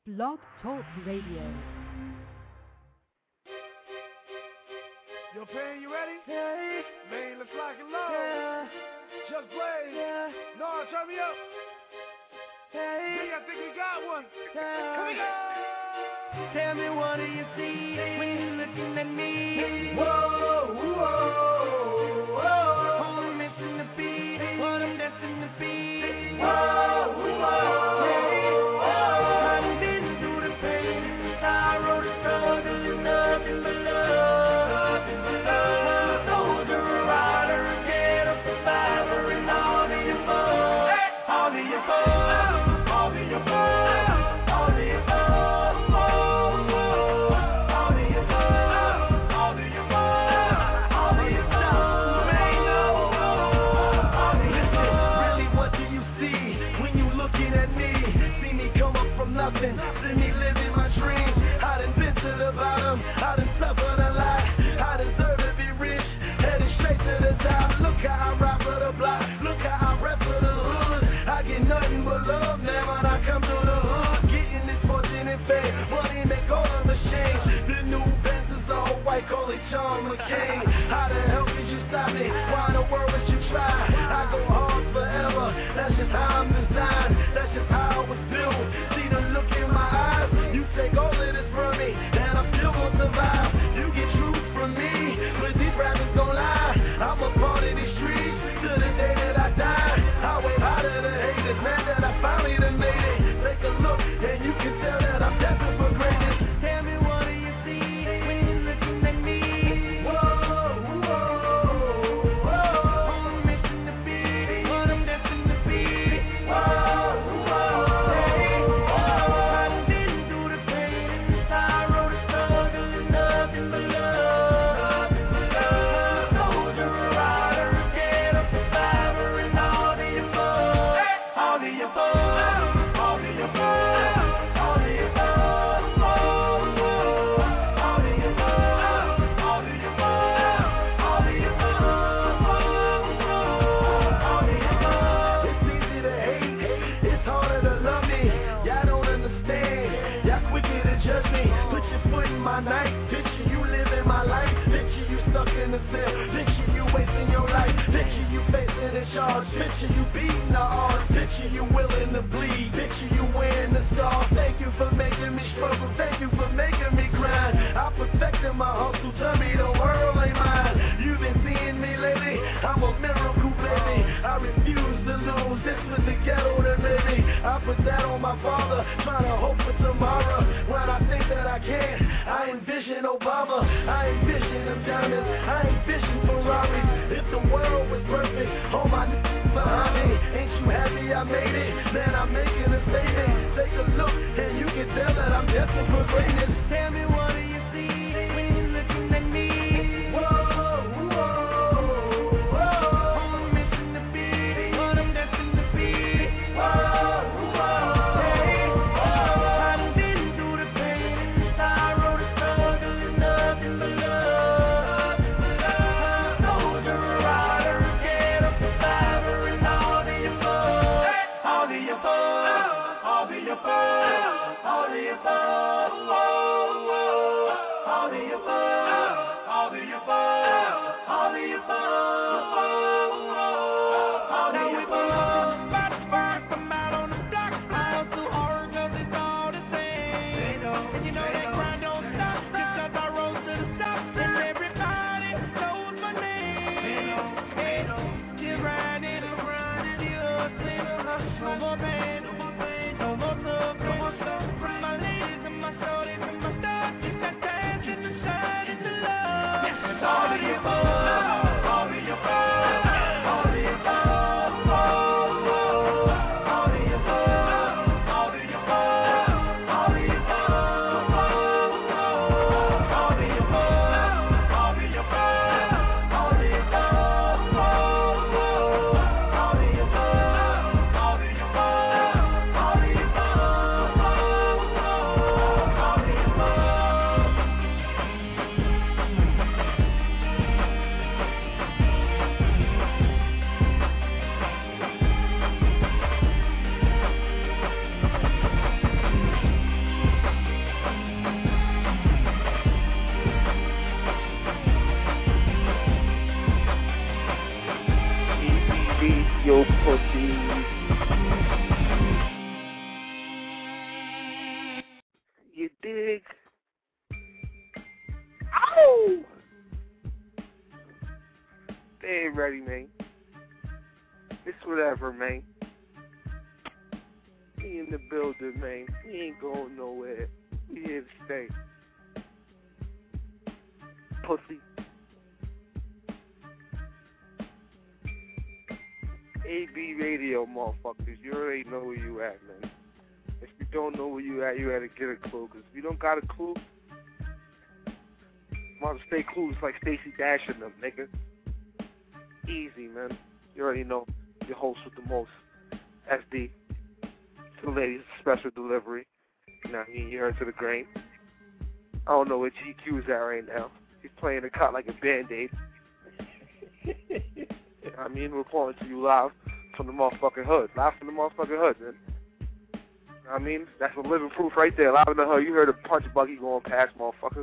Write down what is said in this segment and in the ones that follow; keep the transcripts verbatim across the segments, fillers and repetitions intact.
Blog Talk Radio. Yo, Pan, you ready? Yeah. Man, let's lock and load. Yeah. Just Blaze. Yeah. No, turn me up. Hey. Me, I think we got one. Yeah. Here we go. Tell me, what do you see when you're looking at me? Whoa, whoa, whoa. Oh, I'm missing the beat, what I'm destined to be. Whoa, whoa, yeah. I've been through the pain, the sorrow, the struggle, and nothing but love. Nothing but love. Soldier, a rider, a ghetto survivor, and all of your fun. All of your fun. All of your fun. All of your fun. All of your fun. All of your fun. All of your fun. Listen, really, what do you see when you looking at me? See me come up from nothing, see me living my dreams. I done been to the bottom, I done suffered a lot. I deserve to be rich, headed straight to the top. Look how I rap for the block, look how I rap for the hood. I get nothing but love now when I come to the hood. Getting this fortune and fame, money make all the machines. The new Benz is all white, call it John McCain. How the hell could you stop me? Why in the world would you try? I go hard forever, that's just how I'm designed. That's just how I was built. See the look in my eyes, you take all of this from me, and I'm still gonna survive. You get truth from me, but these rappers don't lie. I'm a part of these streets to the day that I die. I wait harder to hate it, man, that I finally done made it. Take a look, and you can tell that I'm destined for greatness. Tell me, what do you see when you're looking at me? Whoa, whoa, whoa. I'm missing the beat, what I'm destined to be. Whoa, whoa, hey, whoa. I've been through the pain and the sorrow, the struggle, and nothing but love. Nothing but love. Soldier, a rider, a ghetto survivor, and all of your fun. All of your fun. All of your fun. All of your fun. All of your fun. All of your fun. All of your fun. All of your fun. It's easy to hate, it's harder to love me. Y'all don't understand, y'all quicker to judge me. Put your foot in my night, picture you living my life. Picture you stuck in the cell, picture you wasting your life. Picture you facing a charge, picture you beating the odds. Picture you willing to bleed, picture you wearing the scars. Thank you for making me struggle, thank you for making me grind. I perfected my hustle, tell me the world ain't mine. You've been seeing me lately, I'm a miracle baby. I refuse to lose, this was the ghetto that made me. I put that on my father, trying to hope for tomorrow. When I think that I can't, I envision Obama. I envision them diamonds, I envision Ferraris. If the world was perfect, all my niggas behind me. Ain't you happy I made it? Man, I'm making a statement. Take a look, and you can tell that I'm destined for greatness. Tell me, what do you see when you're looking at me? Whoa, whoa, whoa. I'm missing the beat, what I'm destined to be. Whoa, whoa, hey, whoa. I've been through the pain and the sorrow, the struggle, and nothing but love. Nothing but love. Soldier, a rider, a ghetto survivor, and all of your fun. All of your fun. All of You dig? Ow! They ain't ready, man. It's whatever, man. We in the building, man. We ain't going nowhere. We here to stay. Pussy. A B Radio, motherfuckers. You already know where you at, man. If you don't know where you at, you gotta get a clue. Cause if you don't got a clue, want to stay clueless like Stacey Dash and them, nigga. Easy, man. You already know your host with the most. S D. To the ladies, special delivery. You know what I mean? You heard to the grain. I don't know where G Q is at right now. He's playing the cut like a Band-Aid. You know what I mean? We're reporting to you live from the motherfucking hood. Live from the motherfucking hood, man. You know what I mean? That's a living proof right there. Live in the hood. You heard a punch buggy going past, motherfucker.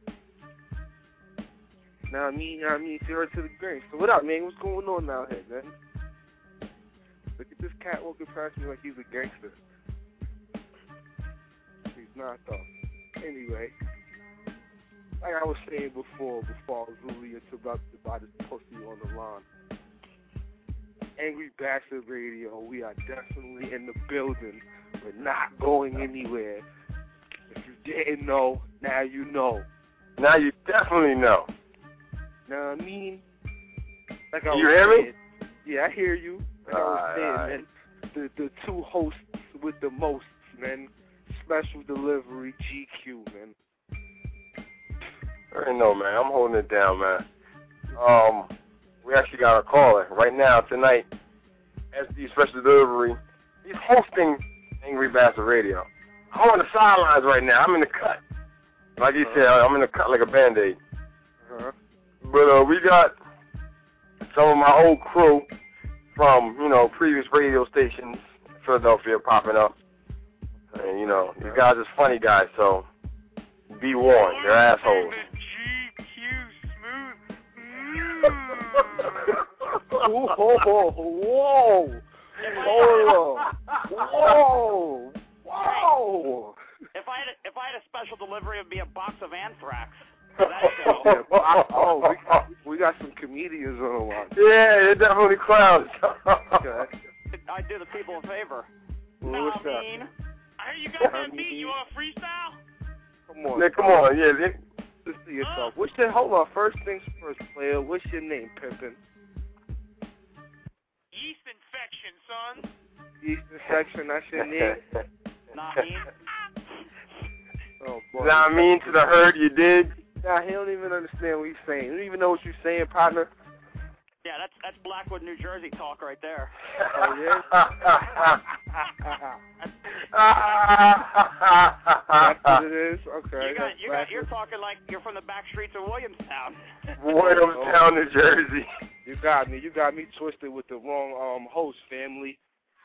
You know what I mean? You know what I mean? You heard to the grain. So what up, man? What's going on out here, man? Look at this cat walking past me like he's a gangster. He's not, though. Anyway, like I was saying before, before I was really interrupted by this pussy on the line. Angry Bastard Radio, we are definitely in the building. We're not going anywhere. If you didn't know, now you know. Now you definitely know. Know what I mean? Like I you was hear saying, me? Yeah, I hear you. Like I was All saying, right. man, the, the two hosts with the most, man. Special delivery, G Q, man. I already know, man. I'm holding it down, man. Um, we actually got a caller right now tonight. S D Special Delivery. He's hosting Angry Bastard Radio. I'm on the sidelines right now. I'm in the cut. Like he said, I'm in the cut like a Band-Aid. Uh-huh. But uh, we got some of my old crew from, you know, previous radio stations in Philadelphia popping up. And, you know, these guys are funny guys, so be warned. They're assholes. G Q Smooth. Whoa, whoa, whoa, whoa, whoa, whoa. If I had a, if I had a special delivery, it would be a box of anthrax. Yeah, oh, we got, we got some comedians on the line. Yeah, they're definitely clowns. Okay. I do the people a favor. Well, no, what's I that? mean, I hear you got that beat. You want a freestyle? Come on. Yeah, come on. Yeah, they, Just to yourself. What's your, hold on, first things first, player. What's your name, Pimpin'? Yeast infection, son. Yeast infection, that's your name? not me. Oh, boy. you know what I mean? To the herd, you dig? Nah, he don't even understand what he's saying. He don't even know what you're saying, partner. Yeah, that's that's Blackwood, New Jersey talk right there. Oh, yeah? That's what it is? Okay. You got, you got, you're talking like you're from the back streets of Williamstown. Williamstown, New Jersey. You got me. You got me twisted with the wrong um host, family.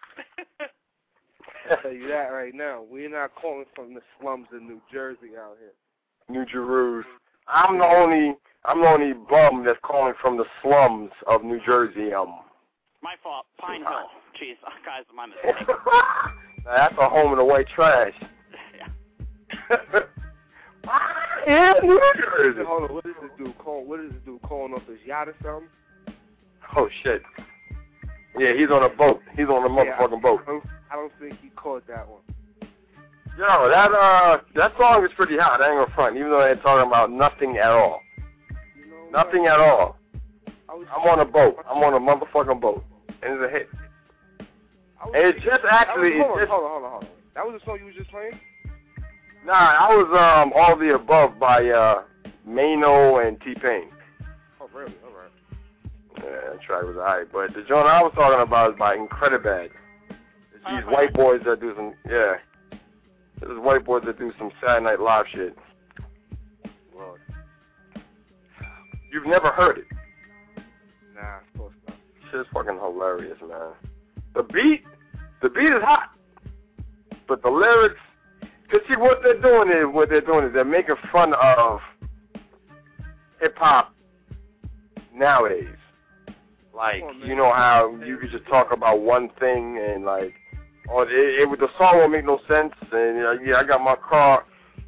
I'll tell you that right now. We're not calling from the slums of New Jersey out here. New Jerusalem. I'm the only I'm the only bum that's calling from the slums of New Jersey. Um, My fault. Pine Hill. Jeez, guys, my mistake. now that's a home of the white trash. Yeah. Yeah, New Jersey. Hold on, what is this dude calling? What is this dude calling off his yacht or something? Oh shit. Yeah, he's on a boat. He's on a motherfucking yeah, I, boat. I don't, I don't think he caught that one. Yo, that uh, that song is pretty hot. I ain't gonna front, even though they're talking about nothing at all. You know Nothing what? at all. I was I'm on a boat. I'm on a motherfucking boat, and it's a hit. I was And it thinking- just actually, I was, hold, it on, just, hold on, hold on, hold on. That was the song you was just playing? nah, I was um all the above by uh Mano and T-Pain. Oh, really? All right. Yeah, that track was alright, but the joint I was talking about is by Incredibad. It's these white boys that do some, yeah. This is white boys that do some Saturday Night Live shit. Well, You've never heard it. nah, of course not. Shit's fucking hilarious, man. The beat, the beat is hot, but the lyrics, cause see what they're doing is what they're doing is they're making fun of hip hop nowadays. Like, on, you know how you could just talk about one thing and like, or it, it, the song won't make no sense. And uh, yeah, I got my car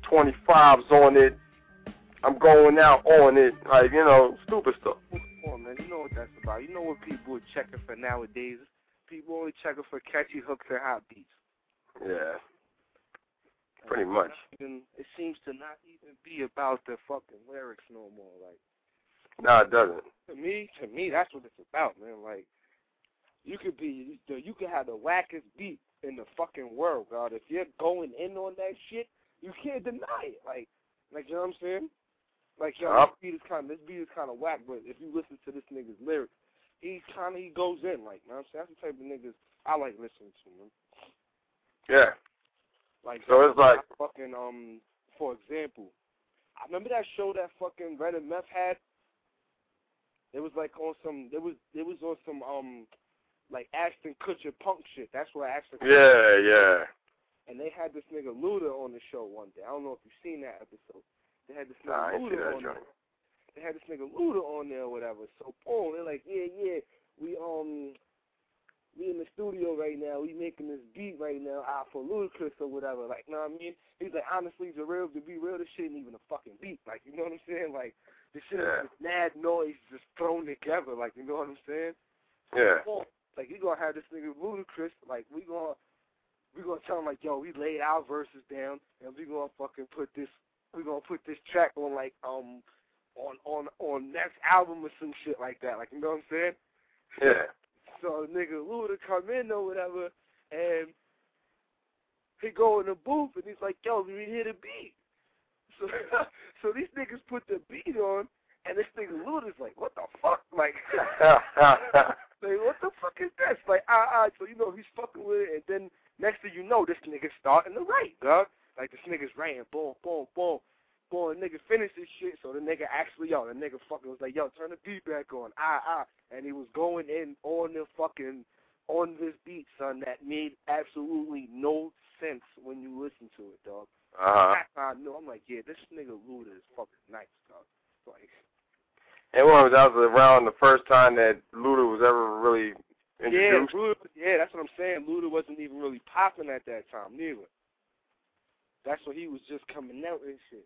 twenty-fives on it. I'm going out on it. Like, you know, stupid stuff. Come on, man. You know what that's about. You know what people are checking for nowadays? People only checking for catchy hooks and hot beats. Yeah. Pretty much. Even, it seems to not even be about the fucking lyrics no more. Like, no, it doesn't. To me, to me, that's what it's about, man. Like, you could be, you could have the wackest beat in the fucking world, God. If you're going in on that shit, you can't deny it. Like, like you know what I'm saying? Like, yo, yep. this beat is kind of, this beat is kind of whack, but if you listen to this nigga's lyrics, he kind of, he goes in, like, you know what I'm saying? That's the type of niggas I like listening to, man. Yeah. Like, so it's like, fucking, um, for example, I remember that show that fucking Red and Meth had? It was like on some, it was, it was on some, um, like Ashton Kutcher punk shit. That's what Ashton Kutcher. Yeah, yeah. And they had this nigga Luda on the show one day. I don't know if you've seen that episode. They had this nigga nah, I Luda that on joint. there. They had this nigga Luda on there or whatever. So boom, they're like, yeah, yeah, we um, we in the studio right now. We making this beat right now out for Ludacris or whatever. Like, you know what I mean? He's like, honestly, to real to be real, this shit ain't even a fucking beat. Like, you know what I'm saying? Like, this shit yeah. is just mad noise just thrown together. Like, you know what I'm saying? Yeah. So, like, we gonna have this nigga Ludacris. Like, we gonna we gonna tell him like, yo, we laid our verses down, and we gonna fucking put this. We gonna put this track on like um on on on next album or some shit like that. Like, you know what I'm saying? Yeah. So nigga Luda come in or whatever, and he go in the booth and he's like, yo, we hear the beat. So so these niggas put the beat on, and this nigga Luda's like, what the fuck? Like, like what the fuck is this? Like, ah ah. So you know he's fucking with it, and then next thing you know, this nigga's starting to write, dog. Like, this nigga's writing, boom, boom, boom, boom, the nigga finished this shit, so the nigga actually, yo, the nigga fucking was like, yo, turn the beat back on, ah, ah, and he was going in on the fucking, on this beat, son, that made absolutely no sense when you listen to it, dog. Uh-huh. That's how I knew. I'm like, yeah, this nigga Luda is fucking nice, dog. Like, and what was that was around the first time that Luda was ever really introduced? Yeah, Luda, yeah, that's what I'm saying. Luda wasn't even really popping at that time, neither. That's when he was just coming out and shit.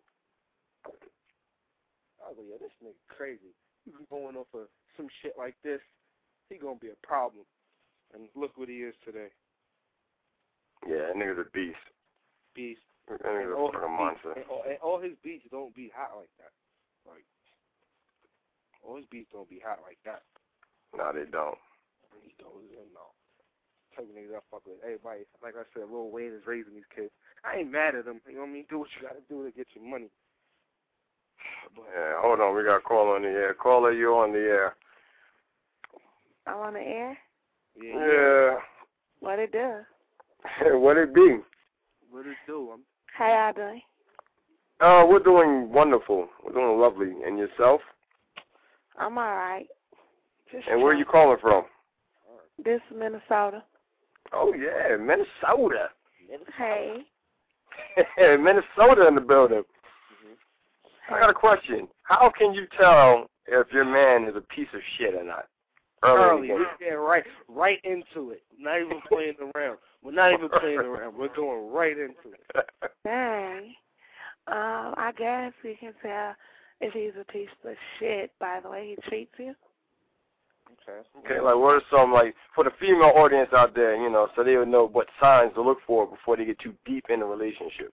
I was like, yeah, this nigga crazy. He was going off of some shit like this. He gonna be a problem. And look what he is today. Yeah, that nigga's a beast. Beast. That nigga's a fucking monster. And all, and all his beats don't be hot like that. Like, all his beats don't be hot like that. No, they don't. He goes in, no. Type of niggas I fuck with. Everybody, like I said, Lil Wayne is raising these kids. I ain't mad at them. You know what I mean? Do what you gotta do to get your money. But, yeah, hold on. We got a call on the air. Caller, you on the air. I'm on the air? Yeah. Yeah. What it do? What it be? What it do? I'm, How y'all doing? Uh, we're doing wonderful. We're doing lovely. And yourself? I'm all right. Just and where are you calling from? This is Minnesota. Oh, yeah, Minnesota. Hey. Minnesota in the building. Mm-hmm. I got a question. How can you tell if your man is a piece of shit or not? Early. We're getting right, right into it. Not even playing around. We're not even playing around. We're going right into it. Dang. Um, I guess we can tell if he's a piece of shit by the way he treats you. Okay. Okay, like what are some, like, for the female audience out there, you know, so they would know what signs to look for before they get too deep in a relationship?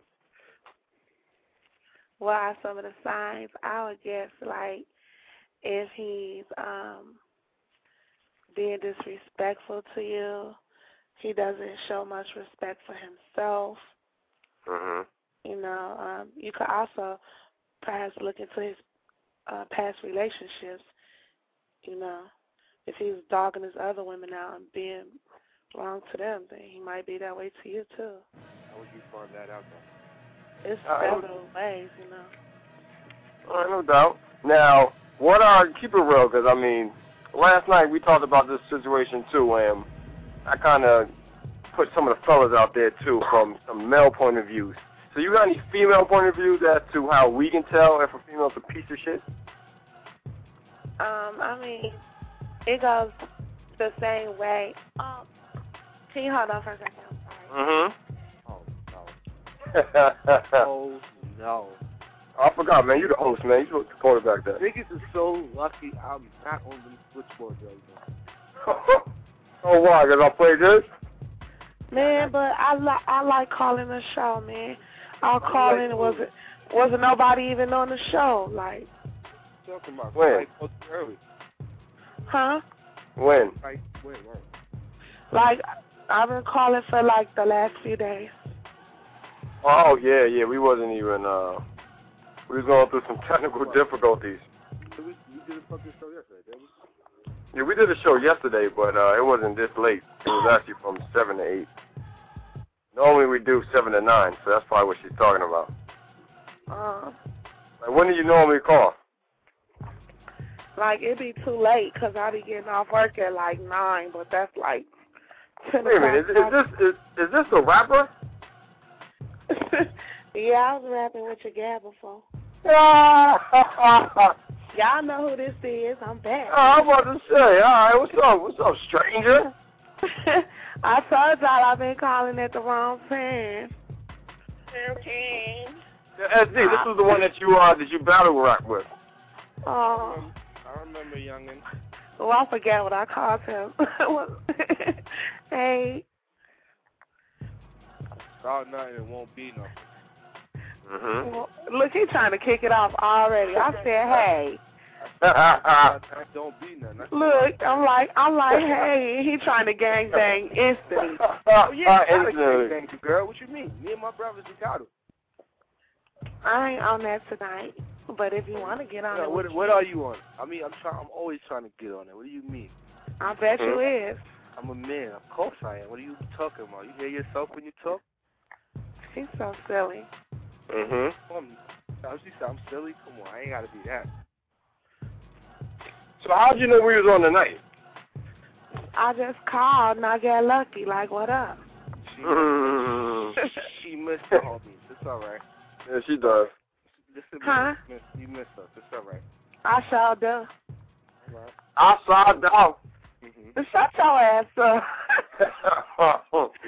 What are some of the signs? I would guess, like, if he's um, being disrespectful to you, he doesn't show much respect for himself. Mm-hmm. You know, um, you could also perhaps look into his uh, past relationships, you know. If he's dogging his other women out and being wrong to them, then he might be that way to you, too. How would you find that out, though? It's Uh, several ways, you know. All right, no doubt. Now, what are, keep it real, because, I mean, last night we talked about this situation, too, and I kind of put some of the fellas out there, too, from some male point of views. So you got any female point of views as to how we can tell if a female's a piece of shit? Um, I mean, it goes the same way. Um, can you hold on for a second? I'm sorry. Mm-hmm. Oh, no. oh, No. I forgot, man. You the host, man. You supposed to quarterback that. Niggas is so lucky I'm not on the switchboard right now. Oh, why? Because I played this? Man, but I, li- I like calling the show, man. I'll call in. It wasn't, wasn't nobody even on the show. Like, talking about when? like, early. Huh? When? Like, when, when? Like, I've been calling for, like, the last few days. Oh, yeah, yeah. We wasn't even, uh, we was going through some technical difficulties. We, we did a fucking show yesterday, didn't we? Yeah, we did a show yesterday, but uh, it wasn't this late. It was actually from seven to eight. Normally we do seven to nine, so that's probably what she's talking about. Uh, Like, when do you normally call? like, it'd be too late because I'll be getting off work at, like, nine, but that's, like, ten Wait a minute, is, is this is, is this a rapper? Yeah, I was rapping with your gal before. oh, Y'all know who this is. I'm back. I'm about to say, all right, what's up? What's up, stranger? I told y'all I've been calling at the wrong time. Okay. Yeah, S D, this was the one that you uh that you battle rap with. Oh. I remember youngin'. Well, I forget what I called him. Hey. Start nothing, it won't be nothing. Mm-hmm. Well, look, he's trying to kick it off already. I said, hey. That don't be nothing. That's Look, I'm like, I'm like, hey. He trying to gang bang instantly. Oh, yeah, I got Instantly. thank you, girl. What you mean? Me and my brothers, we got it. I ain't on that tonight. But if you want to get on Yeah, it, what, with what you, are you on? I mean, I'm trying. I'm always trying to get on it. What do you mean? I bet you is. I'm a man. Of course I am. What are you talking about? You hear yourself when you talk? He's so silly. Mm-hmm. Come on. She said I'm silly. Come on, I ain't gotta be that. So how'd you know we was on tonight? I just called and I got lucky. Like, what up? She, Mm. she missed the homies. It's all right. Yeah, she does. Listen, Huh? miss, you missed us. It's all right. I sure do. All right. Outside down. Mm-hmm. Shut your ass up.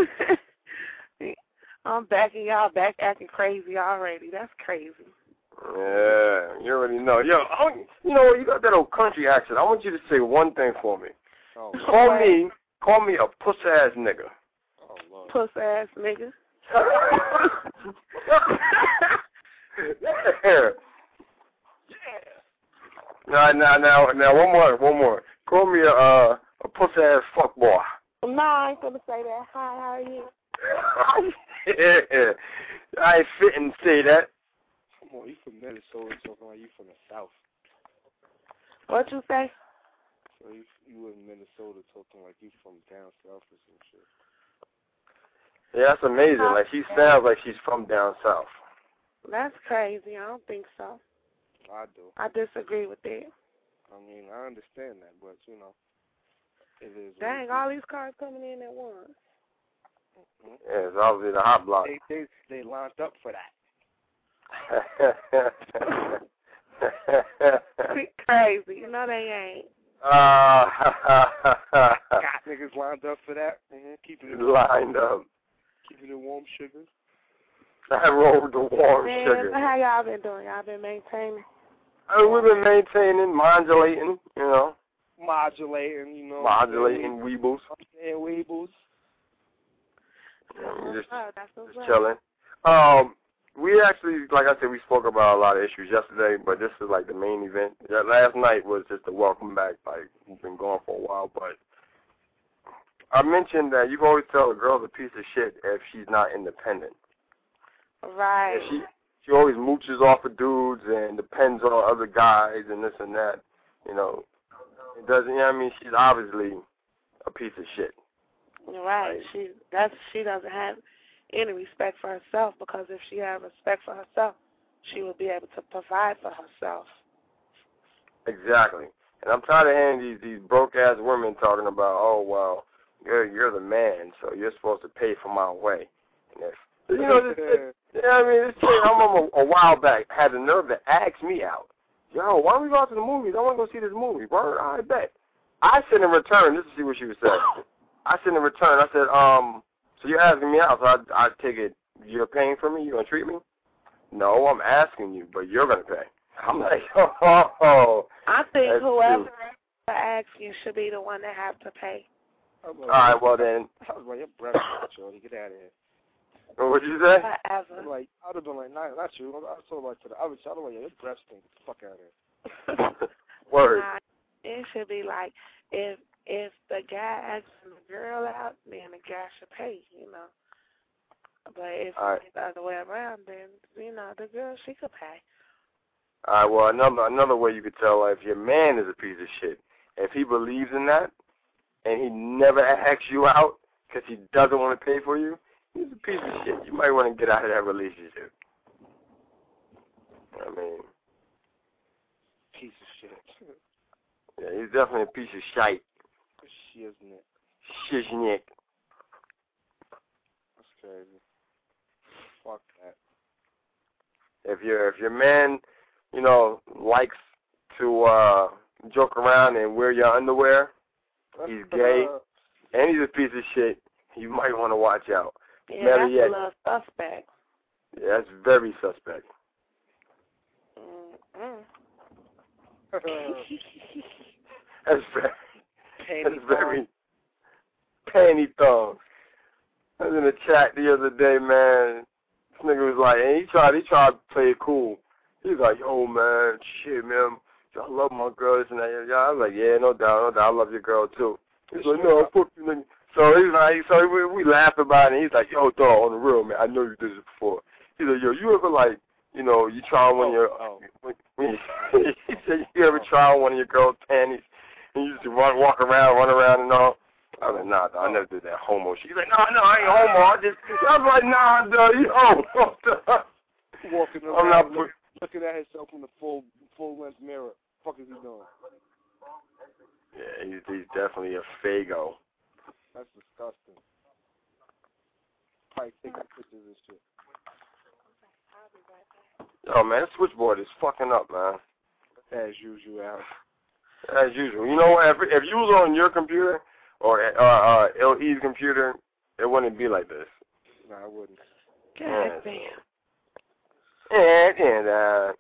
I'm backing y'all back acting crazy already. That's crazy. Yeah, you already know. Yo, I want, you know, you got that old country accent. I want you to say one thing for me. Oh, Call me, call me a puss ass nigga. oh Lord. Puss ass nigga. yeah. Now, now, now, now, one more, one more. Call me a uh, a puss ass fuck boy. No, I ain't gonna say that. Hi, how are you? Yeah, I ain't fitting to say that. Come on, you from Minnesota, talking like you from the South. What you say? So you you in Minnesota talking like you from down south or some shit. Yeah, that's amazing. Like, she sounds like she's from down south. That's crazy. I don't think so. I do. I disagree with that. I mean, I understand that, but you know, it is. Dang, all these cars coming in at once. Mm-hmm. Yeah, it's obviously the hot block. They they they lined up for that. Crazy. You know they ain't. uh, Got niggas lined up for that. Mm-hmm. Keeping it lined up. keeping it warm, sugar. I rolled the warm Man, sugar. how y'all been doing? Y'all been maintaining? I mean, we've been maintaining, modulating, you know, Modulating, you know. modulating weebles. Yeah, weebles. Yeah, just Oh, that's what's just up. chilling. Um, we actually, like I said, we spoke about a lot of issues yesterday, but this is like the main event. That last night was just a welcome back. Like, we've been gone for a while, but I mentioned that you can always tell a girl's a piece of shit if she's not independent. Right. Yeah, she she always mooches off of dudes and depends on other guys and this and that. You know, it doesn't. You know what I mean? She's obviously a piece of shit. Right. She that's she doesn't have any respect for herself, because if she had respect for herself, she would be able to provide for herself. Exactly. And I'm tired of hearing these these broke ass women talking about, oh well, you're you're the man, so you're supposed to pay for my way. And if you know, this, this, you know what I mean? This chick, I remember a while back had the nerve to ask me out. Yo, why don't we go out to the movies? I want to go see this movie. Word, I bet. I said in return, this is see what she was saying. I said in return, I said, um, so you're asking me out, so I I take it you're paying for me? You gonna treat me? no, I'm asking you, but you're gonna pay. I'm like, oh. I think that's whoever true. asks you should be the one that have to pay. All right, well then. I was like, your breath, Shorty, get out of here. What'd you say? Whatever. I'm like, I'd have been like, nah, not you. I was told like to the other child, I'm like, yeah, your breath stinks. Get the fuck out of here. Word. Nah, it should be like if if the guy asks the girl out, then the guy should pay, you know. But if All right. it's the other way around, then you know the girl she could pay. All right, well, another another way you could tell if your man is a piece of shit, if he believes in that and he never asks you out because he doesn't want to pay for you, he's a piece of shit. You might want to get out of that relationship. I mean, Piece of shit. yeah, he's definitely a piece of shite. Shiznit. Shiznik. That's crazy. Fuck that. If your if your man, you know, likes to uh, joke around and wear your underwear, he's gay, Uh, and he's a piece of shit, you might want to watch out. Yeah, Better that's yet, a little suspect. yeah, that's very suspect. Mm-mm. That's very, Panty that's very panty thong. I was in the chat the other day, man. This nigga was like, and he tried, he tried to play it cool. He was like, yo, man, shit, man, I love my girl, this and that. Yeah, I was like, yeah, no doubt, no doubt, I love your girl too. He's like, no, fuck you, nigga. So he's like, so we, we laughed about it. And he's like, yo, dog, on the real, man, I know you did this before. He's like, yo, you ever like, you know, you try on one of your, oh. when, when you, he said, you ever try on one of your girl's panties and you just run, walk around, run around and all? I was like, nah, dog, I never did that homo shit. He's like, no, no, I ain't homo. I just, I was like, nah, dog, you homo. Walking I'm around, not look, looking at himself in the full full length mirror. What the fuck is he doing? Yeah, he's, he's definitely a fago. That's disgusting. Probably taking pictures and shit. Yo, man, the switchboard is fucking up, man. As usual, Alex. As usual. You know what? If, if you was on your computer or uh, uh, L E's computer, it wouldn't be like this. No, I wouldn't. God damn. And, and, uh,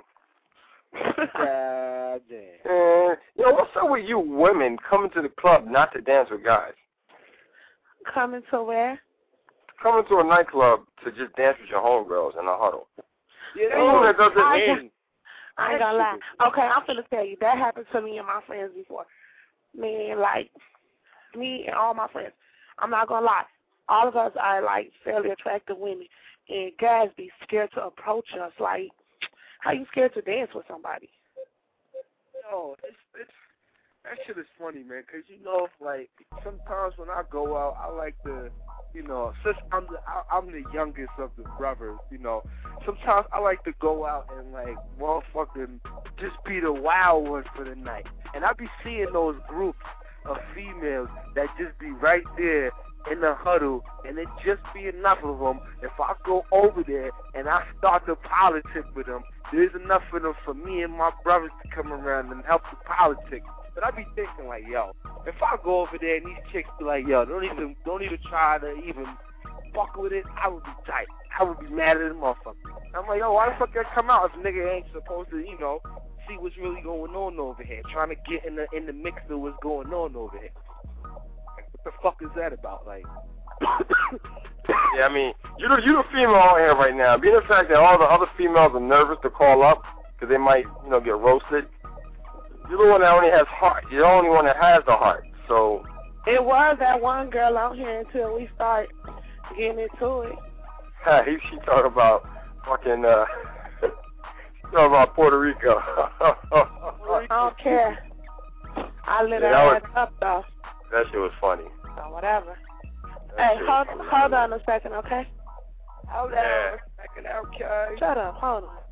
God damn. and, yo, what's up with you women coming to the club not to dance with guys? Coming to where? Coming to a nightclub to just dance with your homegirls in a huddle. Yeah, Oh, that doesn't I, mean. I ain't gonna lie. Okay, I'm finna tell you, that happened to me and my friends before. Man, like, me and all my friends, I'm not gonna lie, all of us are, like, fairly attractive women, and guys be scared to approach us. Like, how you scared to dance with somebody? Yo, it's, it's, that shit is funny, man, because, you know, like, sometimes when I go out, I like to, you know, since I'm the, I, I'm the youngest of the brothers, you know, sometimes I like to go out and, like, motherfucking just be the wild one for the night. And I be seeing those groups of females that just be right there in the huddle, and it just be enough of them. If I go over there and I start to politic with them, there's enough of them for me and my brothers to come around and help the politics. But I be thinking like, yo, if I go over there and these chicks be like, yo, don't even, don't even try to even fuck with it, I would be tight. I would be mad at the motherfucker. I'm like, yo, why the fuck I come out if a nigga ain't supposed to, you know, see what's really going on over here, trying to get in the in the mix of what's going on over here. Like, what the fuck is that about? Like, Yeah, I mean, you the, you the female on here right now. Being the fact that all the other females are nervous to call up because they might, you know, get roasted. You're the one that only has heart. You're the only one that has the heart. So It was that one girl on here until we start getting into it. he she talk about fucking uh, she talk about Puerto Rico. I don't care. I lit Yeah, her that ass up though. That shit was funny. So whatever. That Hey, shit hold, was hold on a second, okay? hold Yeah. on a second, okay. Shut up, hold on.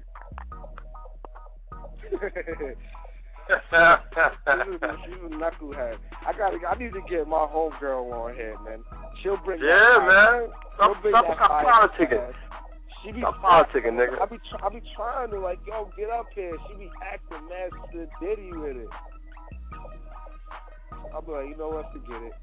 She's a knucklehead. I gotta. I need to get my homegirl on here, man. She'll bring. Yeah, that man. She'll Stop, bring stop, that stop fire. politicking. She be Stop politicking, nigga. I be, tr- I be trying to like, yo, get up here. She be acting Master Diddy with it. I'll be like, you know what? Forget it.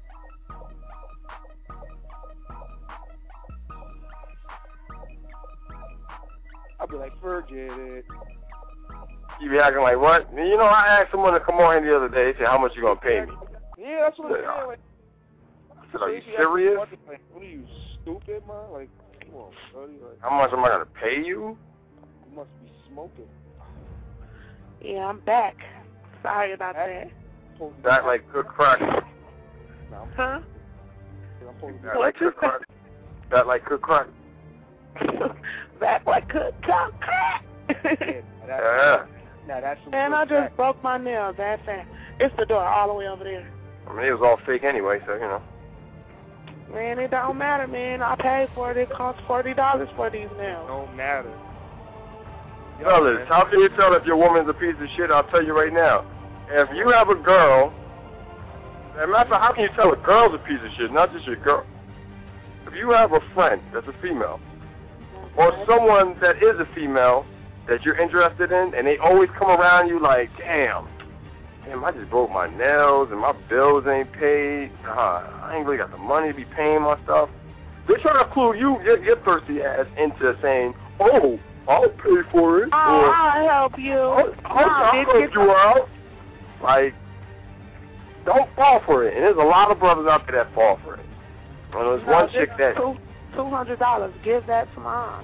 I I'll be like, forget it. You be acting like what? You know, I asked someone to come on here the other day. They said, how much you gonna pay me? Yeah, that's what I'm saying. Like, I said, are you serious? Like, what are you, stupid, man? Like, come on, buddy. Like, how much am I gonna pay you? You must be smoking. Yeah, I'm back. Sorry about that. Back like good crack. Huh? Back like good crack. Back like good crack. Back like good crack. Yeah. Now that's some Man, I just crack. broke my nail that fast. It's the door all the way over there. I mean, it was all fake anyway, so, you know. Man, it don't matter, man. I paid for it. It cost forty dollars for these nails. Don't matter. Fellas, how can you tell if your woman's a piece of shit? I'll tell you right now. If you have a girl, as a matter of fact, how can you tell a girl's a piece of shit, not just your girl? If you have a friend that's a female, or someone that is a female that you're interested in, and they always come around you like, damn, damn, I just broke my nails and my bills ain't paid. Uh, I ain't really got the money to be paying my stuff. They're trying to clue you, your, your thirsty ass, into saying, oh, I'll pay for it. Oh, or, I'll help you. I'll, I'll, No, I'll bitch, help get you out. Like, don't fall for it. And there's a lot of brothers out there that fall for it. And there's no, one chick that... Two, two hundred dollars. Give that to mom.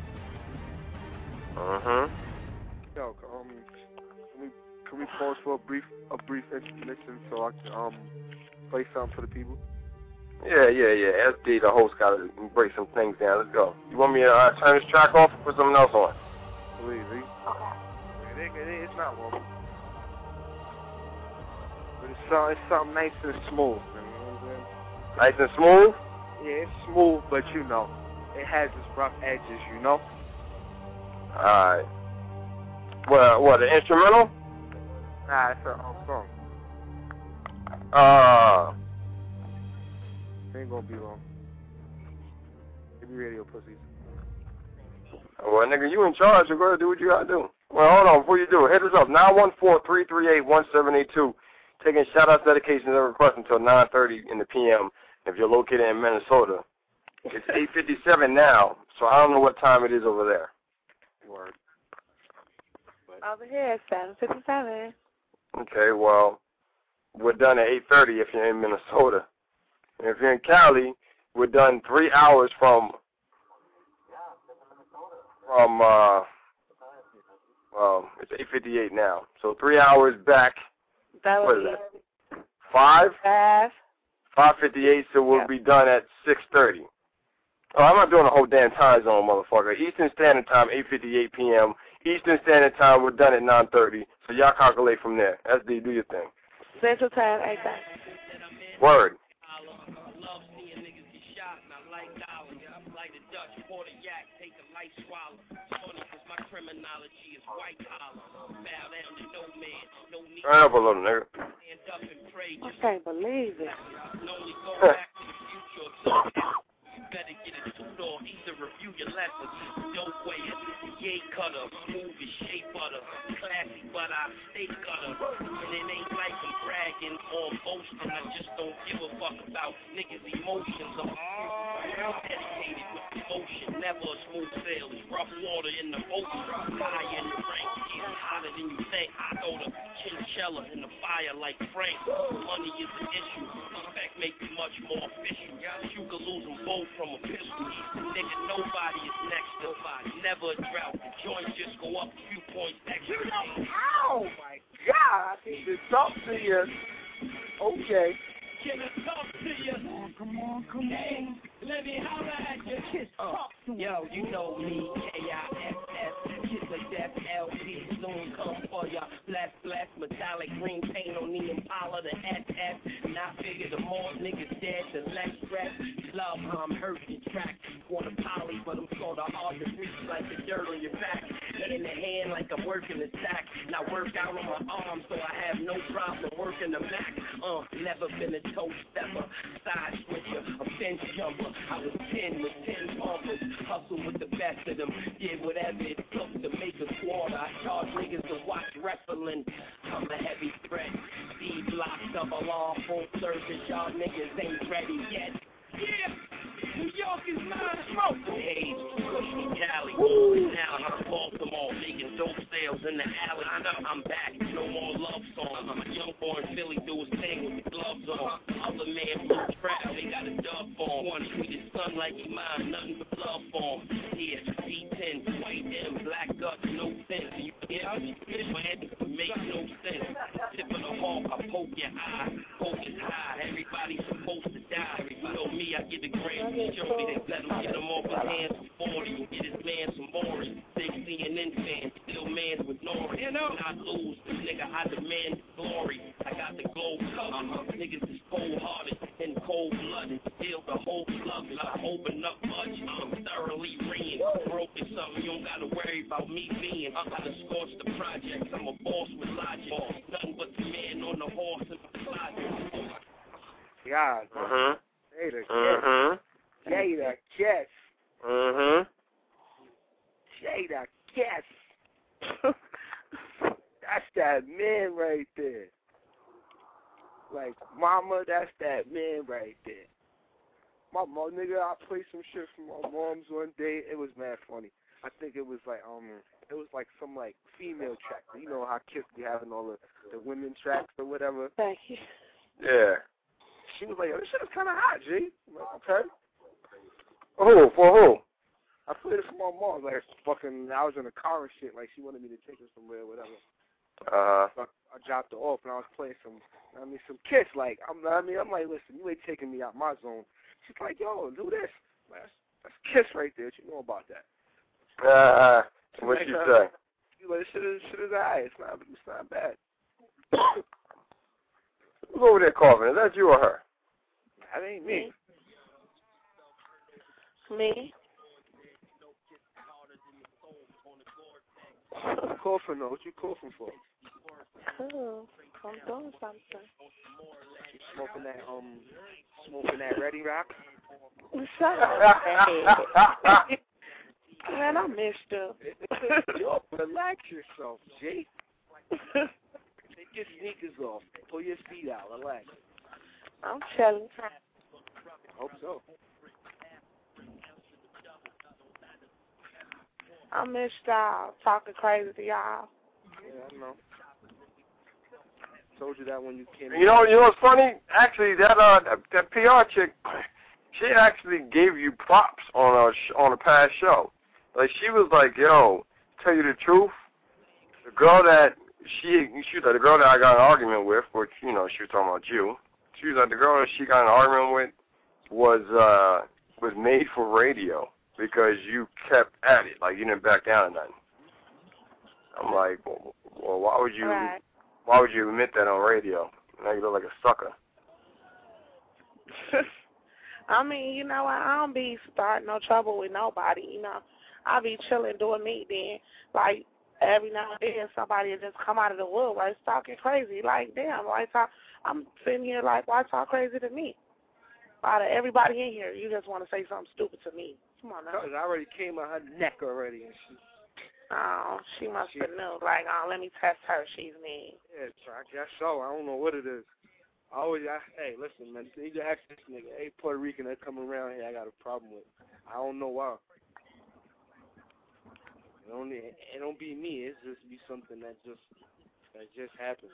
Uh-huh. Yo, um, can we, can we pause for a brief a brief intermission so I can um play something for the people? Yeah, yeah, yeah. S D, the host, got to break some things down. Let's go. You want me to uh, turn this track off or put something else on? Please, it, it, it, it's not wrong. But it's, uh, it's something nice and smooth. You know what I'm saying? Nice and smooth? Yeah, it's smooth, but you know, it has its rough edges, you know? Alright. Well, what, an instrumental? Nah, it's a um, song. Uh... It ain't gonna be long. Give me radio pussies. Well, nigga, you in charge, so go ahead and do what you gotta do. Well, hold on, before you do, hit us up, nine one four, three three eight, one seven eight two. Taking shout-outs, dedications, and requests until nine thirty in the p m if you're located in Minnesota. It's eight fifty-seven now, so I don't know what time it is over there. Word. Over here, it's seven fifty-seven. Okay, well, we're done at eight thirty if you're in Minnesota. And if you're in Cali, we're done three hours from, from, uh, well, it's eight fifty-eight now. So three hours back, That what was is that, five? Five. five fifty-eight, so we'll Yeah. be done at six thirty. Oh, I'm not doing a whole damn time zone, motherfucker. Eastern Standard Time, eight fifty-eight p m Eastern Standard Time, we're done at nine thirty. So y'all calculate from there. S D, do your thing. Central Time, eight thirty. Word. Love seeing niggas get shot, and I like dollars. Like the Dutch, pour the yak, take a light swallow. Funny, cause my criminology is white collar. Bow down to no man, no need. Turn up a little, nigga. Stand up and pray. I can't believe it. Only go back to the future. You better get a suit or either review your lessons. Dope way it, yay cutter, smooth as shea butter. Classy, but I stay gutter. And it ain't like I'm bragging or boasting. I just don't give a fuck about niggas' emotions. I'm dedicated with devotion. Never a smooth sail. It's rough water in the ocean. Fire in the rank. It's hotter than you think. I go to chinchilla in the fire like Frank. Money is an issue. Respect make me much more official. You could lose them both from a pistol. Nigga, nobody is next to nobody. Never a drought. The joints just go up a few points extra. Oh my God! I need to talk to you. Okay. Can I talk to you? Come on, come on, come on. Let me holler at you. Kiss, talk to Yo, you know me, K I S S, Kiss of Death, L P, soon come for ya. Bless, bless, metallic green paint on the Impala, the S S. And I figure the more niggas dead, the less stress. Love how I'm hurting track. Want a poly, but I'm sorta hard to reach like the dirt on your back. Hand in hand like I'm working the sack. And I work out on my arms, so I have no problem working the Mac. Uh, never been a toe stepper, side switcher, a fence jumper. I was ten with ten pumpers, hustle with the best of them, did whatever it took to make a quarter. I charge niggas to watch wrestling, I'm a heavy threat. Steve locked up alarm, full service, y'all niggas ain't ready yet. Yeah, New York is mine, smoke. Age, Cali, now I'm in the alley. I'm back, no more love songs. My young boy in Philly do his thing with the gloves on. Other man blue trap, they got a dub for him. Wanna treat his son like he mine, nothing but love for him. Yeah, D ten, white M, black guts, no sense. You hear me? This man make no sense. Tip of the hawk, I poke your eye, poke his high. Everybody's supposed to die. You know me, I get the grand majority. They let him get him off his hands for forty. You get his man some more. Big C N N fans, still man's with Nori. You know, I lose, nigga, I demand glory. I got the gold cup. Uh-huh. Niggas is cold-hearted and cold-blooded. Deal the whole slug. I open up much. I'm thoroughly ringing. Broken something, you don't gotta worry about me being. I gotta scorch the projects. I'm a boss with logic. Nothing but the man on the horse in the closet. Yeah. Mhm. Hey, the kiss. Mhm. Hey, the kiss. Mhm. Hey, the kiss. That's that man right there. Like, mama, that's that man right there. My mom, nigga, I played some shit from my mom's one day. It was mad funny. I think it was like, um, it was like some, like, female track. You know how Kiss be having all the, the women tracks or whatever? Thank you. Yeah. She was like, oh, this shit is kind of hot, G. I'm like, okay. Who? For who? I played it for my mom. Like, fucking, I was in a car and shit. Like, she wanted me to take her somewhere or whatever. Uh-huh. So I, I dropped her off, and I was playing some, I mean, some Kiss. Like, I'm, I mean, I'm like, listen, you ain't taking me out my zone. She's like, yo, do this. Like, that's, that's Kiss right there. What you know about that? Uh, what like, you uh, say? She's like, shit is, shit is alright. It's not, it's not bad. Who's over there coughing? Is that you or her? That ain't me. Me? What you coughing though? What you coughing for? Cool. I'm doing something. You smoking that, um, smoking that Ready Rock? Shut up. Man, I missed you. Yo, relax yourself, G. Take your sneakers off. Pull your feet out. Relax. I'm chilling. Hope so. I missed y'all talking crazy to y'all. Yeah, I know. Told you that when you came. You know, you know what's funny? Actually, that uh, that, that P R chick, she actually gave you props on a sh- on a past show. Like she was like, "Yo, tell you the truth, the girl that she she was like the girl that I got in an argument with, which you know she was talking about you. She was like the girl that she got in an argument with was uh was made for radio because you kept at it, like you didn't back down or nothing." I'm like, well, well why would you? Right. Why would you admit that on radio? Now you look like a sucker. I mean, you know, I don't be starting no trouble with nobody, you know. I be chilling doing me then. Like, every now and then somebody will just come out of the woodwork talking crazy. Like, damn, why talk? I'm sitting here like, why talk crazy to me? Out of everybody in here, you just want to say something stupid to me. Come on now. Because I already came on her neck already, and she. Oh, she must have knew. Like, oh, let me test her. She's mean. Yeah, I guess so. I don't know what it is. I always, I, hey, listen, man. You can ask this nigga, hey, Puerto Rican that come around here, I got a problem with. I don't know why. It don't, it don't be me. It's just be something that just that just happens.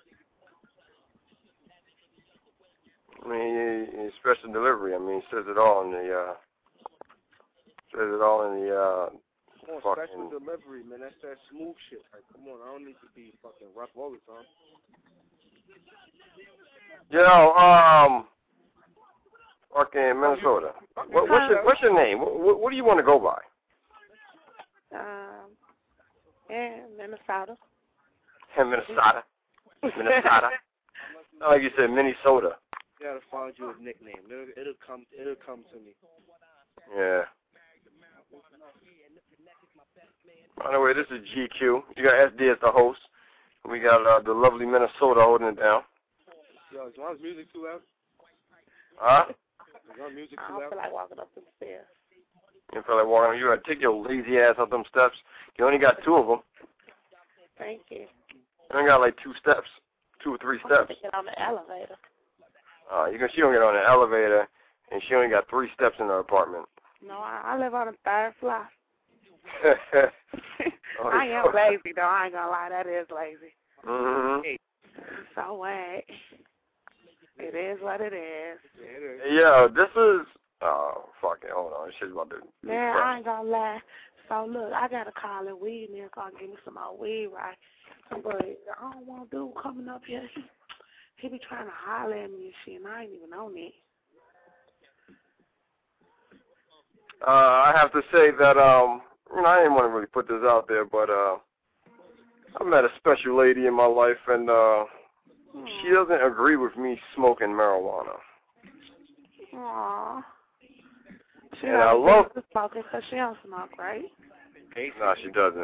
I mean, you, special delivery. I mean, it says it all in the uh, says it all in the uh. Come on, fucking... special delivery, man. That's that smooth shit. Like, come on, I don't need to be fucking rough all the time. You know, um, fucking Minnesota. What, what's your what's your name? What, what do you want to go by? Um, yeah, Minnesota. Minnesota. Minnesota. Not like you said Minnesota. You gotta find you a nickname. It'll, it'll come. It'll come to me. Yeah. By the way, this is G Q. You got S D as the host. We got uh, the lovely Minnesota holding it down. Yo, is my music too loud? Huh? Is my music I too don't loud? feel like walking up the stairs. You feel like walking? You gotta take your lazy ass up them steps. You only got two of them. Thank you. You only got like two steps, two or three I'm steps. gonna get on the elevator. Uh, you can. She don't get on the elevator, and she only got three steps in her apartment. No, I, I live on the third floor. Oh, I am lazy, though. I ain't gonna lie. That is lazy. Mm-hmm. So what? It is what it is. Yeah, this is... Oh, fuck it. Hold on. This shit's about to... Man, I ain't gonna lie. So, look, I got to call a weed man so I can give me some more weed, right? But I don't want dude coming up here. He, he be trying to holler at me and shit, and I ain't even on it. Uh, I have to say that, um, you know, I didn't want to really put this out there, but uh, I met a special lady in my life, and uh, hmm. she doesn't agree with me smoking marijuana. Aww. She and I love smoking because she don't smoke, right? No, she doesn't.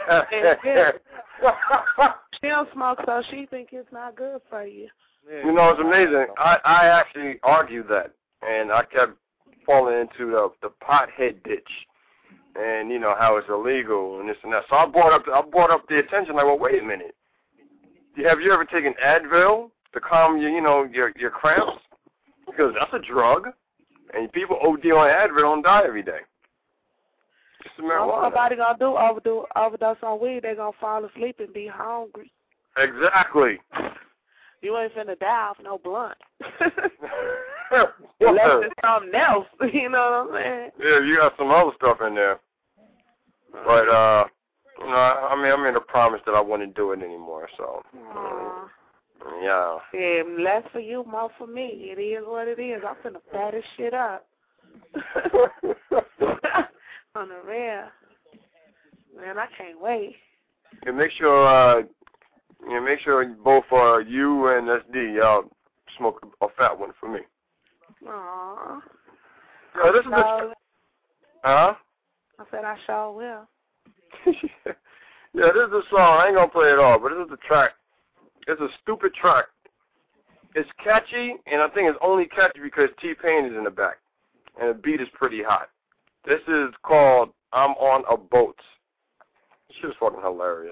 She don't smoke, so she think it's not good for you. You know, it's amazing. I, I actually argued that, and I kept falling into the the pothead ditch, and you know how it's illegal and this and that. So I brought up I brought up the attention. Like, well, wait a minute. Have you ever taken Advil to calm your you know your your cramps? Because that's a drug, and people O D on Advil and die every day. It's marijuana. Somebody gonna do overdo overdose on weed. They gonna fall asleep and be hungry. Exactly. You ain't finna die off no blunt. Unless it's something else, you know what I'm saying? Yeah, you got some other stuff in there. But, uh, you know, I mean, I made a promise that I wouldn't do it anymore, so. Aww. Yeah. Yeah, less for you, more for me. It is what it is. I'm finna fat this shit up. On the real. Man, I can't wait. And make sure, uh, you know, make sure both uh, you and S D, y'all smoke a fat one for me. Aww. Yeah, this is the... Huh? I said I sure will. Yeah, this is the song. I ain't gonna play it all, but this is the track. It's a stupid track. It's catchy, and I think it's only catchy because T-Pain is in the back, and the beat is pretty hot. This is called I'm on a Boat. This shit is fucking hilarious.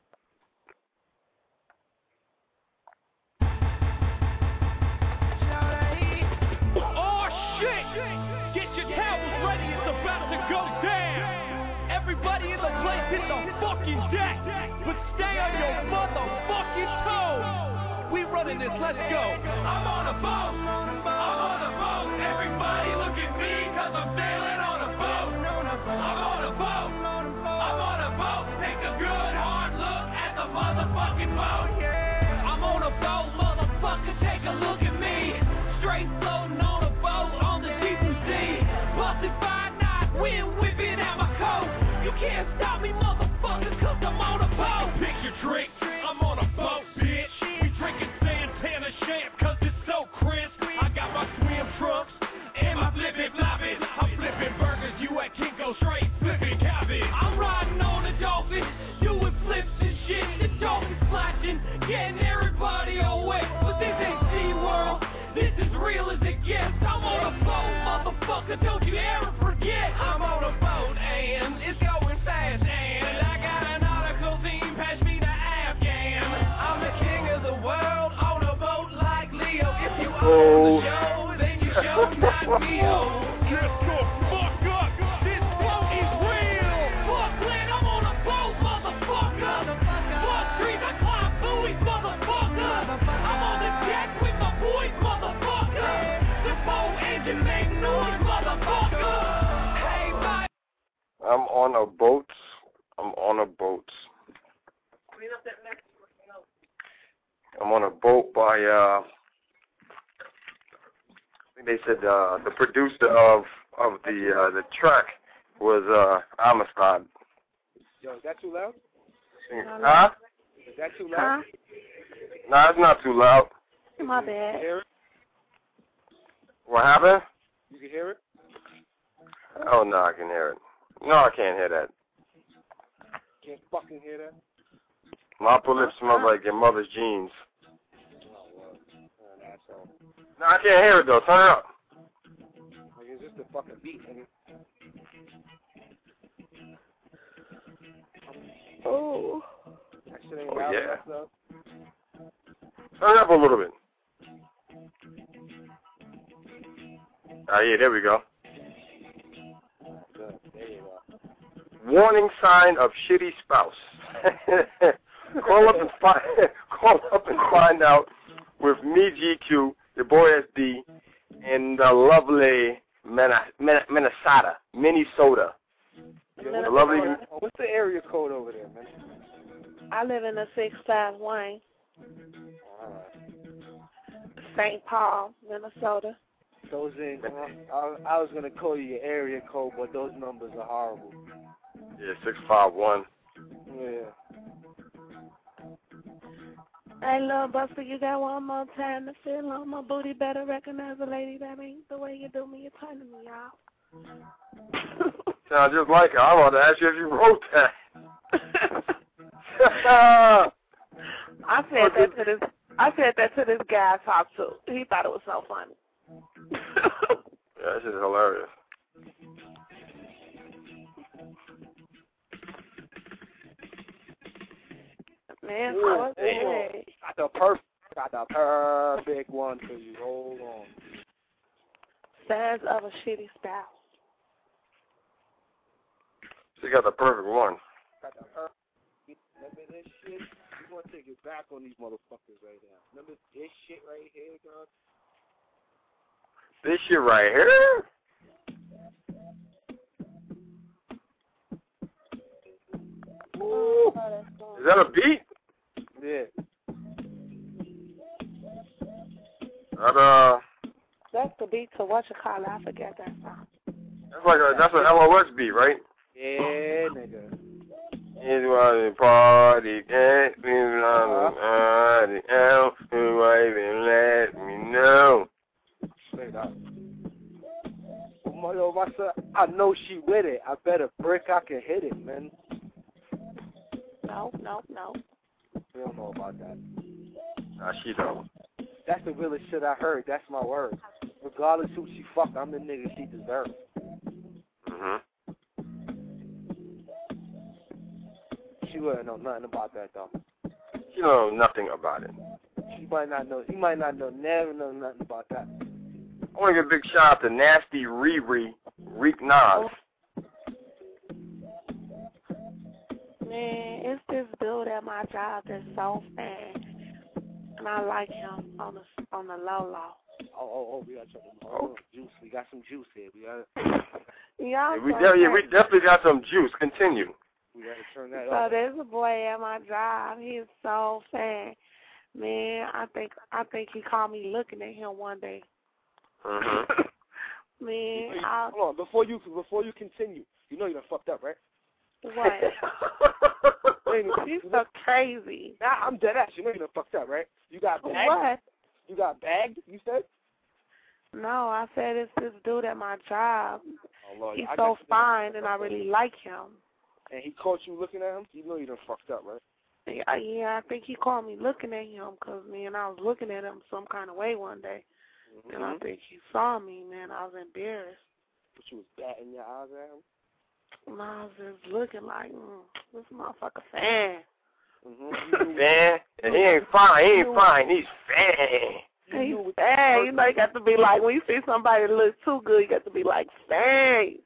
Everybody in the place hit the fucking deck, but stay on your motherfucking toes. We running this, let's go. I'm on a boat, I'm on a boat. Everybody look at me, cause I'm sailing on a boat. I'm on a boat, I'm on a boat. Take a good hard look at the motherfucking boat. I'm on a boat, motherfucker, take a look at me. Straight floating on a boat on the deep blue sea. Busted five knots, wind whipping out my coat. You can't stop me, motherfucker, cause I'm on a boat. Pick your drink, I'm on a boat, bitch. We drinking Santana champ, cause it's so crisp. I got my swim trunks and my flippin' floppin'. I'm flipping burgers, you at Kinko straight flipping cabbage. I'm riding on a dolphin, doing flips and shit. The dolphin's flashing, getting everybody away. But this ain't SeaWorld, this is real as it gets. I'm on a boat, motherfucker, don't you ever forget. I'm on a boat and it's going fast, and I got an article theme, pass me the Afghan. I'm the king of the world on a boat like Leo. If you own the show, then you show not Neo. Get the fuck up, this boat is real. Fuck land, I'm on a boat, motherfucker. Fuck trees, I climb buoys, motherfucker. I'm on the deck with my boys, motherfucker. The boat engine make noise, motherfucker. Hey, my I'm on a boat. I'm on a boat. I'm on a boat by, uh, I think they said uh, the producer of of the uh, the track was uh, Amistad. Yo, is that too loud? Huh? Is that too loud? Huh? Nah, it's not too loud. My You bad. can hear it? What happened? You can hear it? Oh, no, I can hear it. No, I can't hear that. Can't fucking hear that? My upper lip smells like your mother's jeans. Oh, asshole. No, I can't hear it, though. Turn it up. Like, it's just a fucking beat, nigga. Oh. That shit ain't Oh, loud yeah. enough, though. Turn it up a little bit. Ah, yeah, there we go. Good. There you go. warning sign of shitty spouse. Call up and find call up and find out with me, G Q, your boy S D, and the lovely Minnesota, Minnesota. Yeah, the lovely. What's the area code over there, man? I live in a six five one. All right. Saint Paul, Minnesota. Those in. Uh, I, I was gonna call you your area code, but those numbers are horrible. Yeah, six five one. Yeah. Hey, little Buster, you got one more time to feel on my booty. Better recognize a lady that ain't the way you do me. You're turning me out. Sounds just like her. I want to ask you if you wrote that. I said that to this. I said that to this guy I talked to. He thought it was so funny. Yeah, this is hilarious. Man, Ooh, what's hey, got the perfect, got the perfect one for you. Hold on. Signs of a shitty spouse. She got the perfect one. Got the perfect. Remember this shit? We want to take it back on these motherfuckers right now. Remember this shit right here, girl? This shit right here? Ooh. Is that a beat? Yeah. That, uh, That's the beat to what you call it. I forget that song. that's like a, that's an L O S beat, right? Yeah, nigga. It's why the party can't be on the party else. Who even let me know? Straight up. Yo, my son, I know she with it. I bet a brick I can hit it, man. No, no, no. We don't know about that. Nah, she don't. That's the realest shit I heard. That's my word. Regardless who she fuck, I'm the nigga she deserves. Mhm. She wouldn't know nothing about that though. She don't know nothing about it. She might not know. He might not know. Never know nothing about that. I want to give a big shout out to Nasty Riri, Reek Nas. Man, it's this dude at my job that's so fan, and I like him on the on the low low. Oh, oh, oh, we got some oh, juice. We got some juice here. We got. Yeah, Yeah, we, de- yeah, we definitely got some juice. Continue. We got to turn that So off. there's a boy at my job. He's so fan. Man, I think I think he caught me looking at him one day. Mhm. Man, You, I, hold on, before you before you continue, you know you done fucked up, right? what? He's so crazy. Nah, I'm dead ass. You know you done fucked up, right? You got bagged. What? You got bagged. You said. No, I said it's this dude at my job. Oh Lord, He's I so guess you fine, done and I fucked up. really like him. And he caught you looking at him. You know you done fucked up, right? Yeah, yeah, I think he caught me looking at him because, man, I was looking at him some kind of way one day. Mm-hmm. And I think he saw me, man. I was embarrassed. But you was batting your eyes at him. And I was just looking like, mm, this motherfucker fan. Mm-hmm. Fan, and he ain't fine. He ain't fine. He's fan. He's fan. You know, you got to be like, when you see somebody that looks too good, you got to be like, fan.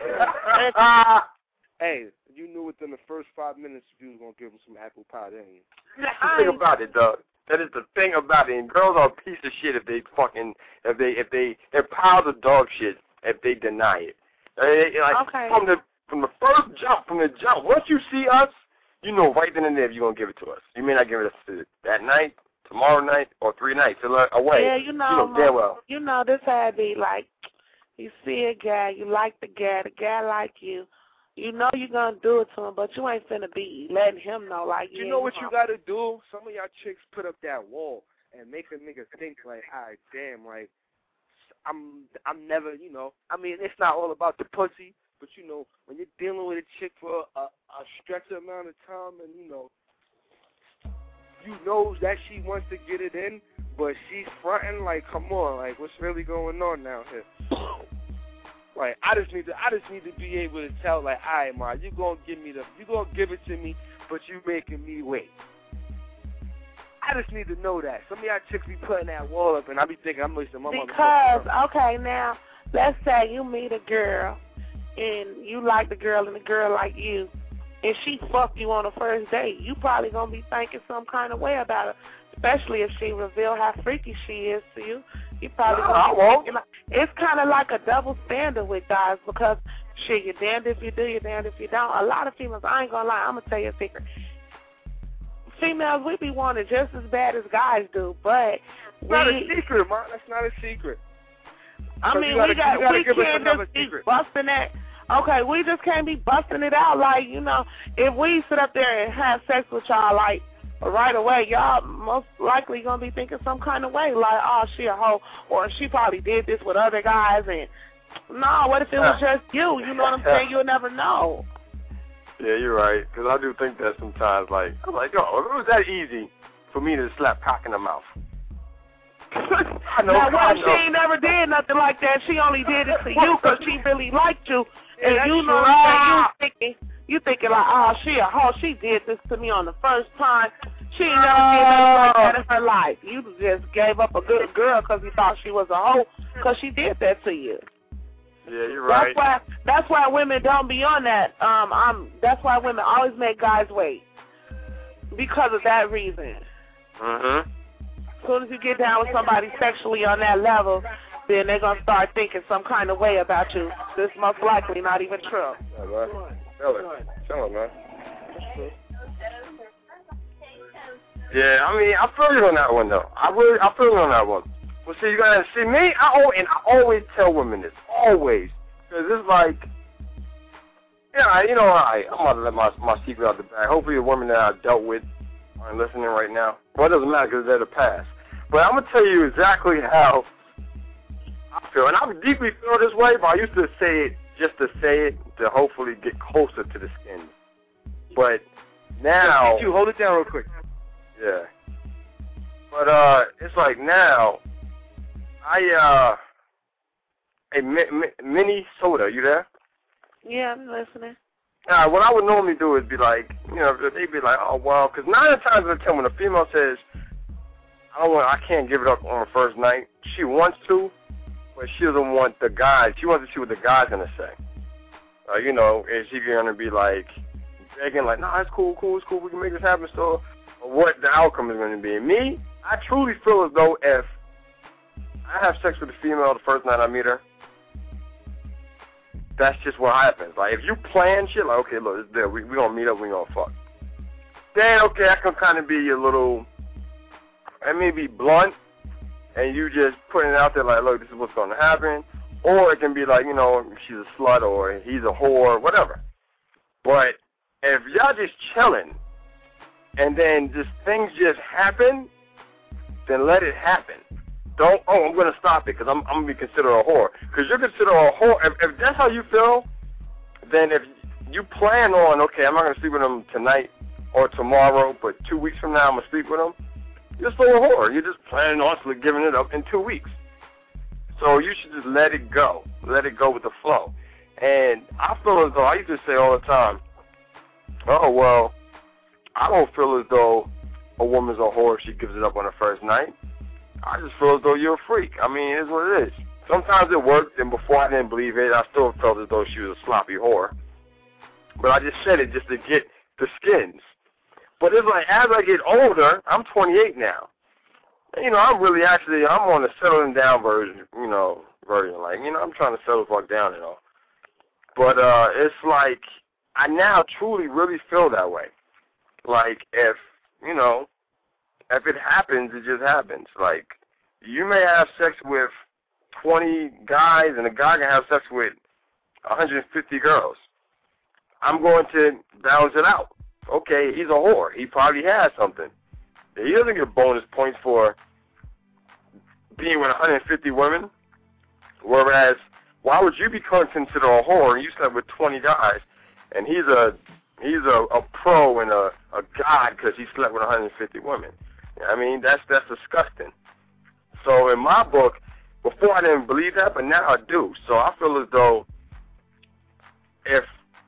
Hey, you knew within the first five minutes you was gonna give him some apple pie, didn't you? That's the thing about it, dog. That is the thing about it. And girls are a piece of shit if they fucking if they if they they're piles of dog shit if they deny it. They, like, Okay. From the from the first jump, from the jump, once you see us, you know right then and there if you're gonna give it to us. You may not give it to us that night, tomorrow night, or three nights away. Yeah, you know, you know damn well. You know, this had to be like, you see a guy, you like the guy, the guy like you. You know you're going to do it to him, but you ain't finna be letting him know like You yeah, know what you you gotta do? Some of y'all chicks put up that wall and make a nigga think like, all right, damn, like, I'm I'm never, you know, I mean, it's not all about the pussy, but, you know, when you're dealing with a chick for a, a stretched amount of time and, you know, you know that she wants to get it in, but she's fronting, like, come on, like, what's really going on now here? Like, I just need to, I just need to be able to tell, like, all right, Ma, you gonna give me the, you gonna give it to me, but you making me wait. I just need to know that. Some of y'all chicks be putting that wall up, and I be thinking I'm wasting my money. Because, okay, now, let's say you meet a girl, and you like the girl and the girl like you, and she fucked you on the first date, you probably going to be thinking some kind of way about her, especially if she reveal how freaky she is to you. You probably no, going to be thinking like, it's kind of like a double standard with guys because, shit, you're damned if you do, you're damned if you don't. A lot of females, I ain't going to lie, I'm going to tell you a secret. Females, we be wanting just as bad as guys do, but It's we... not a secret, man. That's not a secret. I mean, gotta, we got we can't just secret. be busting that. Okay, we just can't be busting it out like, you know, if we sit up there and have sex with y'all, like, right away, y'all most likely going to be thinking some kind of way, like, oh, she a hoe, or she probably did this with other guys, and, no, what if it was just you? You know what I'm saying? You'll never know. Yeah, you're right, because I do think that sometimes, like, I'm like, yo, if it was that easy for me to slap cock in the mouth. I know, now, what I if know. she ain't never did nothing like that? She only did it to you because she really liked you. And Yeah, you that's know what I'm saying? true. You thinking, you thinking like, oh, she a hoe. She did this to me on the first time. She ain't never did nothing like that in her life. You just gave up a good girl because you thought she was a hoe because she did that to you. Yeah, you're right. That's why. That's why women don't be on that. Um, I'm. That's why women always make guys wait because of that reason. Mhm. As soon as you get down with somebody sexually on that level, then they're going to start thinking some kind of way about you. This most likely not even true. Yeah, man. Tell it. Tell it, man. Yeah, I mean, I feel you on that one, though. I really, I feel you on that one. Well, see, you gotta see me, I always, and I always tell women this. Always. Because it's like, yeah, you know, I, I'm going to let my, my secret out the bag. Hopefully the women that I've dealt with aren't listening right now. Well, it doesn't matter because they're the past. But I'm going to tell you exactly how I feel. And I deeply feel this way, but I used to say it just to say it to hopefully get closer to the skin. But now... You hold it down real quick. Yeah. But uh, it's like now, I, uh... Hey, Mi- Mi- Minnesota, you there? Yeah, I'm listening. Now, what I would normally do is be like, you know, they'd be like, oh, well, because nine times out of ten when a female says, I don't want, I can't give it up on the first night, she wants to, but she doesn't want the guys, she wants to see what the guy's going to say. Uh, you know, is she going to be like, begging, like, no, nah, it's cool, cool, it's cool, we can make this happen, so, or what the outcome is going to be. And me, I truly feel as though if I have sex with a female the first night I meet her, that's just what happens. Like, if you plan shit, like, okay, look, it's there. We we gonna meet up, we gonna fuck. Then, okay, I can kind of be a little, I may be blunt, and you just putting it out there like, look, this is what's gonna happen. Or it can be like, you know, she's a slut or he's a whore, whatever. But if y'all just chilling, and then just things just happen, then let it happen. Don't, oh, I'm going to stop it because I'm, I'm going to be considered a whore. Because you're considered a whore. If, if that's how you feel, then if you plan on, okay, I'm not going to sleep with him tonight or tomorrow, but two weeks from now I'm going to sleep with him, you're still a whore. You're just planning on giving it up in two weeks. So you should just let it go. Let it go with the flow. And I feel as though, I used to say all the time, oh, well, I don't feel as though a woman's a whore if she gives it up on the first night. I just feel as though you're a freak. I mean, it is what it is. Sometimes it worked, and before I didn't believe it, I still felt as though she was a sloppy whore. But I just said it just to get the skins. But it's like, as I get older, I'm twenty-eight now. And, you know, I'm really actually, I'm on the settling down version, you know, version. Like, you know, I'm trying to settle the fuck down and all. But uh, it's like, I now truly really feel that way. Like, if, you know, if it happens, it just happens. Like, you may have sex with twenty guys, and a guy can have sex with one hundred fifty girls. I'm going to balance it out. Okay, he's a whore. He probably has something. He doesn't get bonus points for being with one hundred fifty women, whereas why would you be considered a whore and you slept with twenty guys, and he's a he's a, a pro and a, a god because he slept with one hundred fifty women. I mean, that's that's disgusting. So in my book, before I didn't believe that, but now I do. So I feel as though if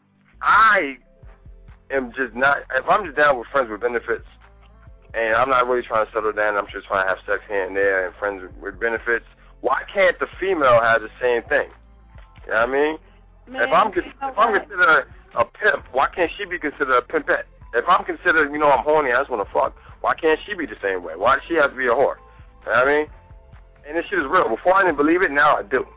I am just not, if I'm just down with friends with benefits, and I'm not really trying to settle down, I'm just trying to have sex here and there and friends with benefits, why can't the female have the same thing? You know what I mean? Man, if I'm you know if I'm what? considered a pimp, why can't she be considered a pimpette? If I'm considered, you know, I'm horny, I just want to fuck, why can't she be the same way? Why does she have to be a whore? You know what I mean? And this shit is real. Before I didn't believe it, now I do.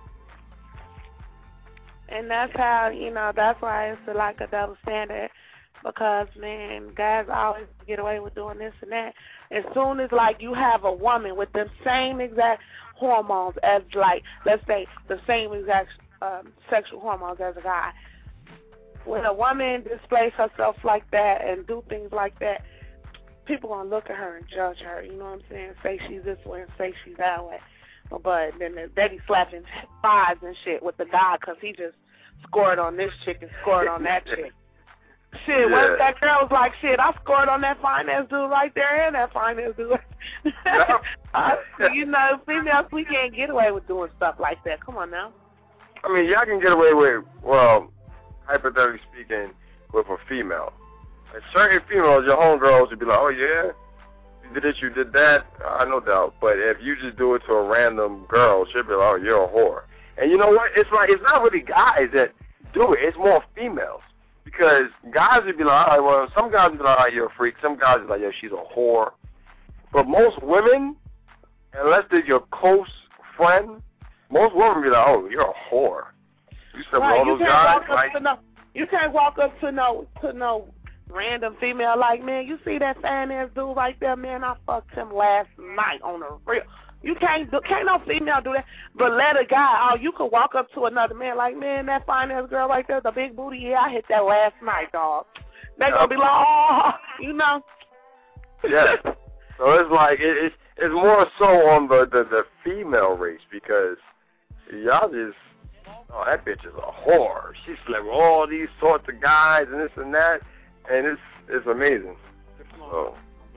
And that's how, you know, that's why it's like a double standard. Because, man, guys always get away with doing this and that. As soon as, like, you have a woman with the same exact hormones as, like, let's say, the same exact um, sexual hormones as a guy, when a woman displays herself like that and do things like that, people going to look at her and judge her, you know what I'm saying? Say she's this way and say she's that way. But then they be slapping thighs and shit with the guy because he just scored on this chick and scored on that chick. Shit, yeah. what that girl was like, shit, I scored on that fine-ass dude right there and that fine-ass dude. Yep. uh, you know, females, we can't get away with doing stuff like that. Come on now. I mean, y'all can get away with, well, hypothetically speaking, with a female. Like certain females, your homegirls would be like, oh, yeah, you did this, you did that, I no doubt. But if you just do it to a random girl, she'll be like, oh, you're a whore. And you know what? It's like, it's not really guys that do it. It's more females. Because guys would be like, all right, well, some guys would be like, oh, you're a freak. Some guys would be like, yeah, she's a whore. But most women, unless they're your close friend, most women be like, oh, you're a whore. You said, right, well, you those can't guys, walk up like, to no, you can't walk up to no to no random female like, man, you see that fine ass dude right there, man? I fucked him last night on the real. You can't do, can't no female do that. But let a guy, oh, you could walk up to another man like, man, that fine ass girl right there, the big booty, yeah, I hit that last night, dog. They gonna be like, oh, you know. Yeah. So it's like it, it's it's more so on the, the the female race because y'all just, oh, that bitch is a whore. She slept with all these sorts of guys and this and that, and it's it's amazing. So,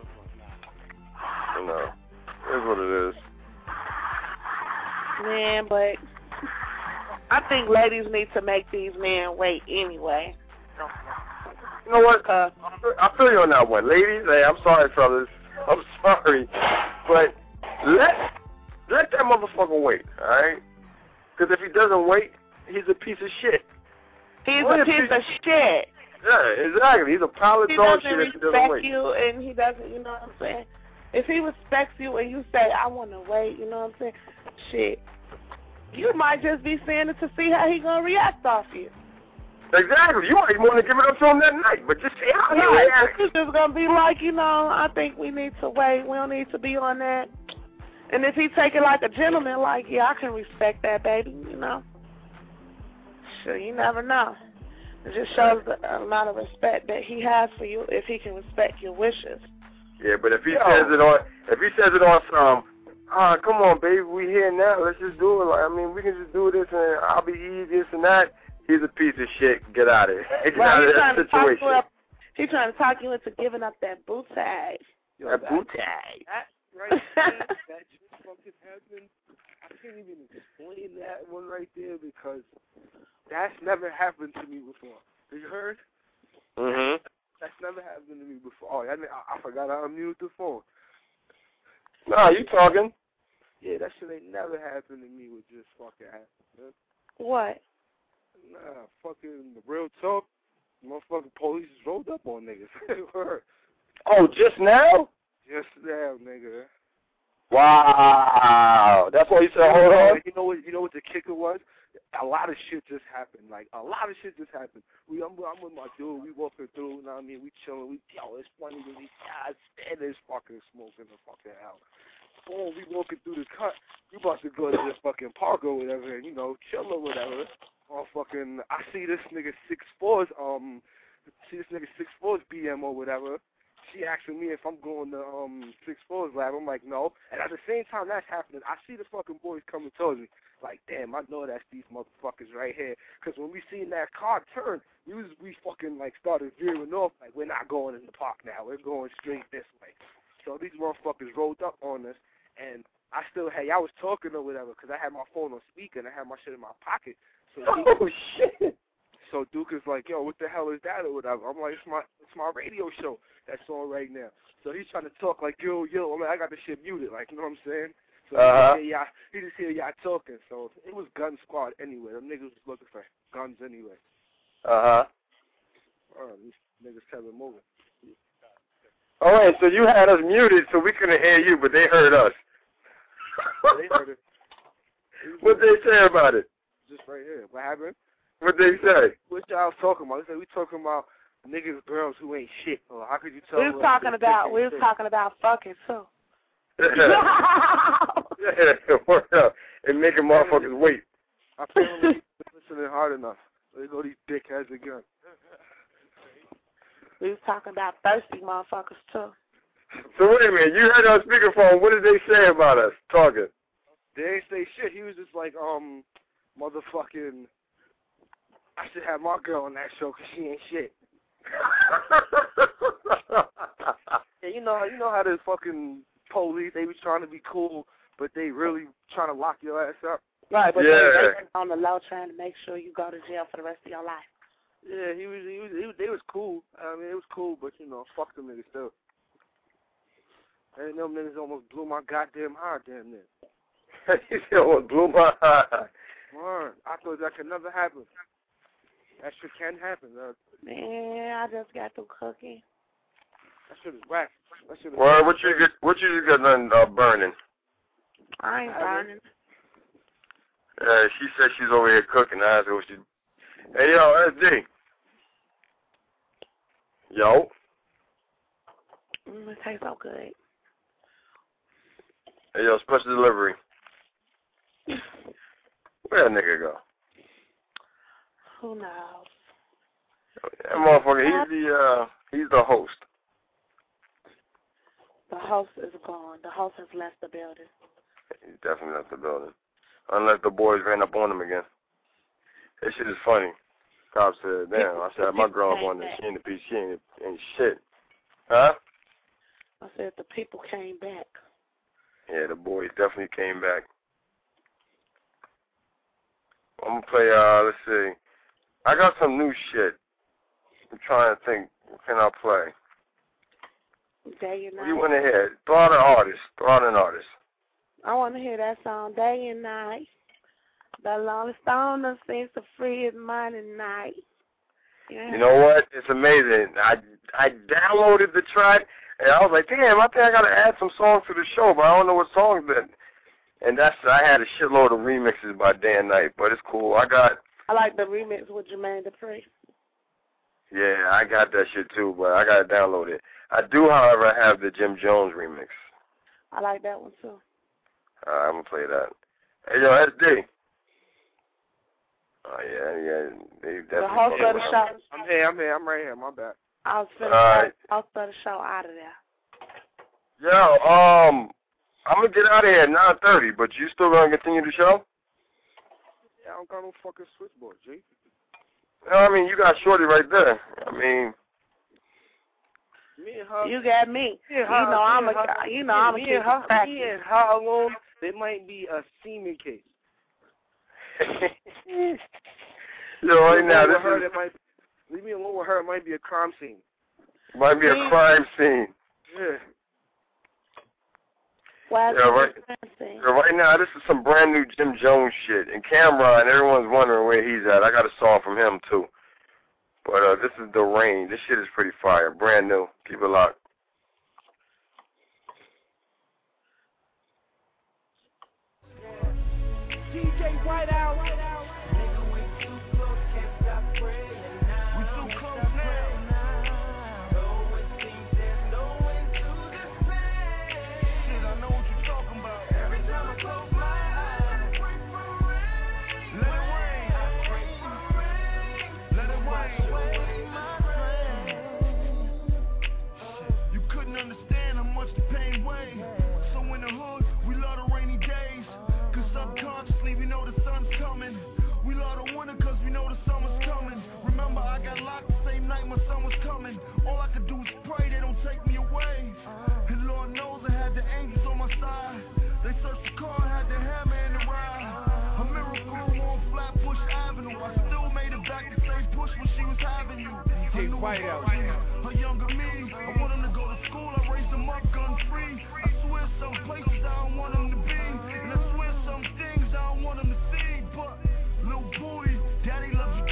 you know, it's what it is. Man, but I think ladies need to make these men wait anyway. You know what? Uh, I feel you on that one. Ladies, hey, I'm sorry, fellas. I'm sorry. But let let that motherfucker wait, all right? Because if he doesn't wait, he's a piece of shit. He's What a if piece he- of shit. Yeah, exactly. He's a pile of He dog doesn't shit if he doesn't respect wait. you, and he doesn't, you know what I'm saying? If he respects you and you say, I want to wait, you know what I'm saying? Shit. You might just be saying it to see how he going to react off you. Exactly. You might want to give it up to him that night, but just see how he Right. reacts. It's just going to be like, you know, I think we need to wait. We don't need to be on that. And if he take it like a gentleman, like, yeah, I can respect that, baby, you know. Sure, you never know. It just shows the amount of respect that he has for you if he can respect your wishes. Yeah, but if he Yo. says it on, if he says it on some, ah, come on, baby, we here now. Let's just do it. Like, I mean, we can just do this, and I'll be easy, this and that. He's a piece of shit. Get out of it. Get Well, out of he's that trying to talk situation. you up. He's trying to talk you into giving up that boot tag. That boot tag. That right there, that just fucking happened. I can't even explain that one right there because that's never happened to me before. You heard? Mm-hmm. That's never happened to me before. Oh, I, I forgot I unmuted the phone. Nah, you talking. Yeah, that shit ain't never happened to me with just fucking happen. What? Nah, fucking the real talk. Motherfucking police just rolled up on niggas. Heard? Oh, just now? Just now, nigga. Wow. That's why you said, hold on. You know what? You know what the kicker was? A lot of shit just happened. Like a lot of shit just happened. We, I'm, I'm with my dude. We walking through. You know what I mean? We chilling. We yo, it's funny because these guys stand this fucking smoke in the fucking house. Boom, we walking through the cut. We about to go to this fucking park or whatever, and you know, chill or whatever. Or fucking, I see this nigga six fours. Um, see this nigga six fours B M or whatever. She asking me if I'm going to um six fours lab. I'm like, no. And at the same time that's happening, I see the fucking boys coming towards me. Like, damn, I know that's these motherfuckers right here. Because when we seen that car turn, we was we fucking like started veering off. Like, we're not going in the park now. We're going straight this way. So these motherfuckers rolled up on us, and I still had, I was talking or whatever, because I had my phone on speaker and I had my shit in my pocket. So Oh, shit. So Duke is like, yo, what the hell is that or whatever? I'm like, it's my it's my radio show that's on right now. So he's trying to talk like, yo, yo. I'm like, I got the shit muted, like, you know what I'm saying? So Uh-huh. he, just hear y'all, he just hear y'all talking. So it was gun squad anyway. Them niggas was looking for guns anyway. Uh-huh. Oh, these niggas kept it moving. All right, so you had us muted so we couldn't hear you, but they heard us. They heard it. What'd they say about it? Just right here. What happened? What'd they say? What y'all talking about? They said we talking about niggas, girls who ain't shit. Well, how could you tell? We was talking about. We was shit? talking about fucking too. Yeah, work out and making motherfuckers wait. I finally listening hard enough. There go these dickheads again. We was talking about thirsty motherfuckers too. So wait a minute, you heard on speakerphone. What did they say about us talking? They ain't say shit. He was just like, um, motherfucking. I should have my girl on that show because she ain't shit. Yeah, you know, you know how the fucking police, they was trying to be cool, but they really trying to lock your ass up. Right, but Yeah. they, they on the low trying to make sure you go to jail for the rest of your life. Yeah, he was, he was, he was, they was cool. I mean, it was cool, but you know, fuck them niggas still. And them niggas almost blew my goddamn heart, damn near. He said, almost blew my heart. Man, I thought that could never happen. That shit can happen. Uh, Man, I just got through cooking. that shit is whack. That shit is Well, whack. what you get? What you just got done uh, burning? I ain't burning. Uh, she said she's over here cooking. I asked her what she. Hey, yo, S D. Yo. Mm, it tastes so good. Hey, yo, special delivery. Where'd that nigga go? Who knows? That motherfucker, he's the, uh, he's the host. The host is gone. The host has left the building. He definitely left the building. Unless the boys ran up on him again. That shit is funny. Cop said, damn, I said, my girl up on this. She ain't a piece. She ain't, ain't shit. Huh? I said the people came back. Yeah, the boys definitely came back. I'm going to play, uh, let's see. I got some new shit. I'm trying to think. What can I play? Day and What night. do you want to hear? Throw out an artist. Throw out an artist. I want to hear that song, Day and Night. The Lonely Stoner sings to free his mind at night. Yeah. You know what? It's amazing. I I downloaded the track, and I was like, damn, I think I got to add some songs to the show, but I don't know what songs that. And that's, I had a shitload of remixes by Day and Night, but it's cool. I got. I like the remix with Jermaine Dupri. Yeah, I got that shit too, but I got to download it. I do, however, have the Jim Jones remix. I like that one too. Uh, I'm going to play that. Hey, yo, S D. Oh, yeah, yeah. They definitely The host of the show. I'm here, I'm here, I'm right here, my bad. I was finna All right. take the host of the show out of there. Yo, um, I'm going to get out of here at nine thirty, but you still going to continue the show? Yeah, I don't got no fucking switchboard, G. No, I mean, you got Shorty right there. I mean, Me and her. You got me. Me and You her, know me I'm and a. her, You know me, I'm a me keep and her, cracking. me and her alone, there might be a semen case. yo, right now, Leave me alone with this her, is, that might, leave me alone with her, it might be a crime scene. might be a crime scene. Yeah. Why is Yeah, it right. expensive? So right now, this is some brand new Jim Jones shit. And Cameron, everyone's wondering where he's at. I got a song from him, too. But uh, this is The Rain. This shit is pretty fire. Brand new. Keep it locked. D J Whiteout. Nigga, we too close, can't stop praying now. We too close now. Though it seems there's no end to this pain. Shit, I know what you're talking about. Every time I close my eyes, I pray for rain. Let it rain. I pray for rain. Let it rain. Away my rain. You couldn't understand how much the pain weighs. So in the hood, we love the rainy days. Cause subconsciously we know the sun's coming. We love the winter cause we know the summer's coming. Remember I got locked the same night my son was coming. All I could do is pray they don't take me away. And Lord knows I had the angels on my side. They searched the car, had the hammer in the ride. A miracle on Flatbush Avenue. I still made it back the same push when she was having you. I knew about you, a younger me. I want him to go to school, I raised him up gun free. I swear some places I don't want him to be. And I swear some things I don't want him to see. But, little boy, daddy loves you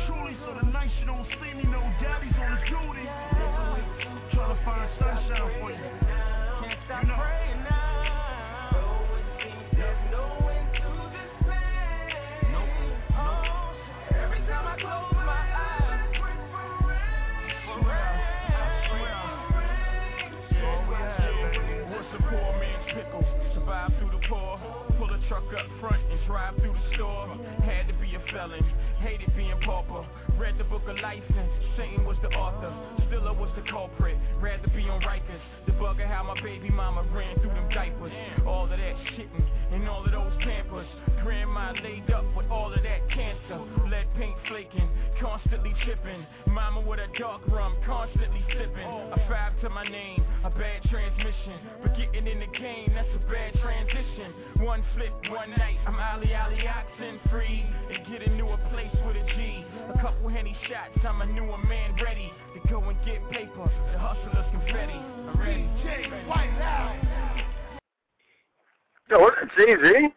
felon, hated being pauper. Read the book of license, Satan was the author. Stiller was the culprit, rather be on Rikers. The bugger how my baby mama ran through them diapers. All of that shitting and all of those pampers. Grandma laid up with all of that cancer. Lead paint flaking, constantly chipping. Mama with a dark rum, constantly sipping. A five to my name, a bad transmission. But getting in the game, that's a bad transition. One flip, one night, I'm ollie ollie oxen free. And getting to a place with a G. A couple Henny shots, I'm a newer man ready to go and get paper. The hustler's confetti. I'm ready. D J White House. Yo, what's that, Jay-Z?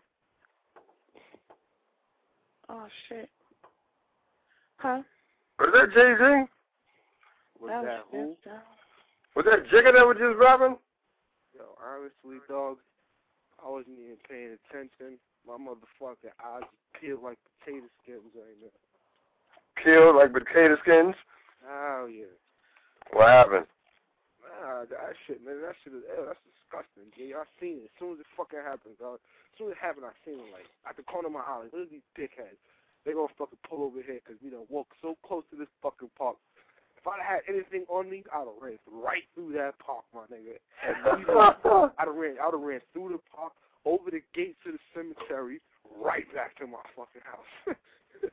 Oh, shit. Huh? Was that Jay-Z? Was that that who? Was that Jigga that was just rapping? Yo, honestly, dog, I wasn't even paying attention. My motherfucking eyes peeled like potato skins right now. Peeled like potato skins? Oh, yeah. What happened? Nah, that shit, man, that shit is, ew, that's disgusting, G. I seen it. As soon as it fucking happened, dog. As soon as it happened, I seen it, like, at the corner of my eye. Like, look at these dickheads. They gonna fucking pull over here because we done walked so close to this fucking park. If I'd have had anything on me, I'd have ran right through that park, my nigga. And I'd have ran, I'd have ran through the park, over the gate to the cemetery, right back to my fucking house.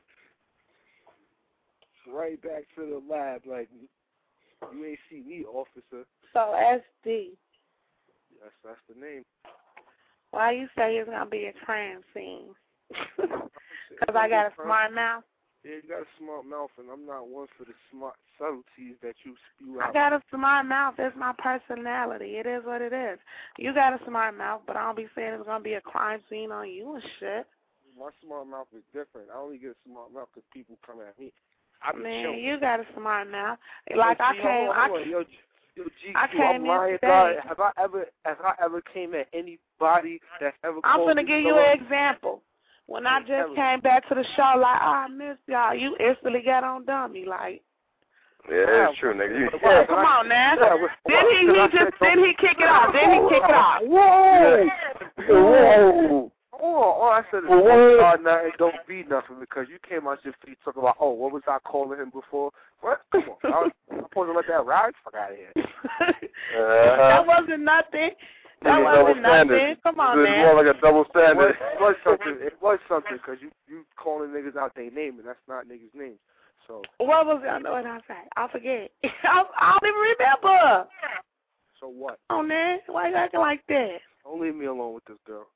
Right back to the lab, like, you ain't see me, officer. So, S D. Yes, that's the name. Why you say it's going to be a crime scene? Because I got a smart mouth? Yeah, you got a smart mouth, and I'm not one for the smart subtleties that you spew out. I got a smart mouth. It's my personality. It is what it is. You got a smart mouth, but I don't be saying it's going to be a crime scene on you and shit. My smart mouth is different. I only get a smart mouth because people come at me. I be Man, chilling. you got a smart mouth. Like, yo, I G, came... hold on, hold on. Yo, yo, G, I Q, came I'm lying, in God. today. Have I ever, have I ever came at anybody that's ever I'm called going to me give you someone? an example. When I just Ever. came back to the show, like, oh, I missed y'all, you instantly got on dummy, like. Yeah, that's true, nigga. You, Well, come on, now. Then he, he just, then he kick it off. Then he kick it off. Whoa! Whoa! Oh, all I said is don't start nothing, don't be nothing, because you came out your feet talking about, oh, what was I calling him before? What? Come on. I was I'm supposed to let that ride? Fuck out of here. Uh-huh. That wasn't nothing. That Double wasn't standard. nothing. Come on, It's man. more like a double It standard. was, it was something, it was something, because you, you calling niggas out their name, and that's not niggas' names. So. What was it? I know what I said. I forget. I, I don't even remember. So what? Oh, man. Why you acting like that? Don't leave me alone with this girl.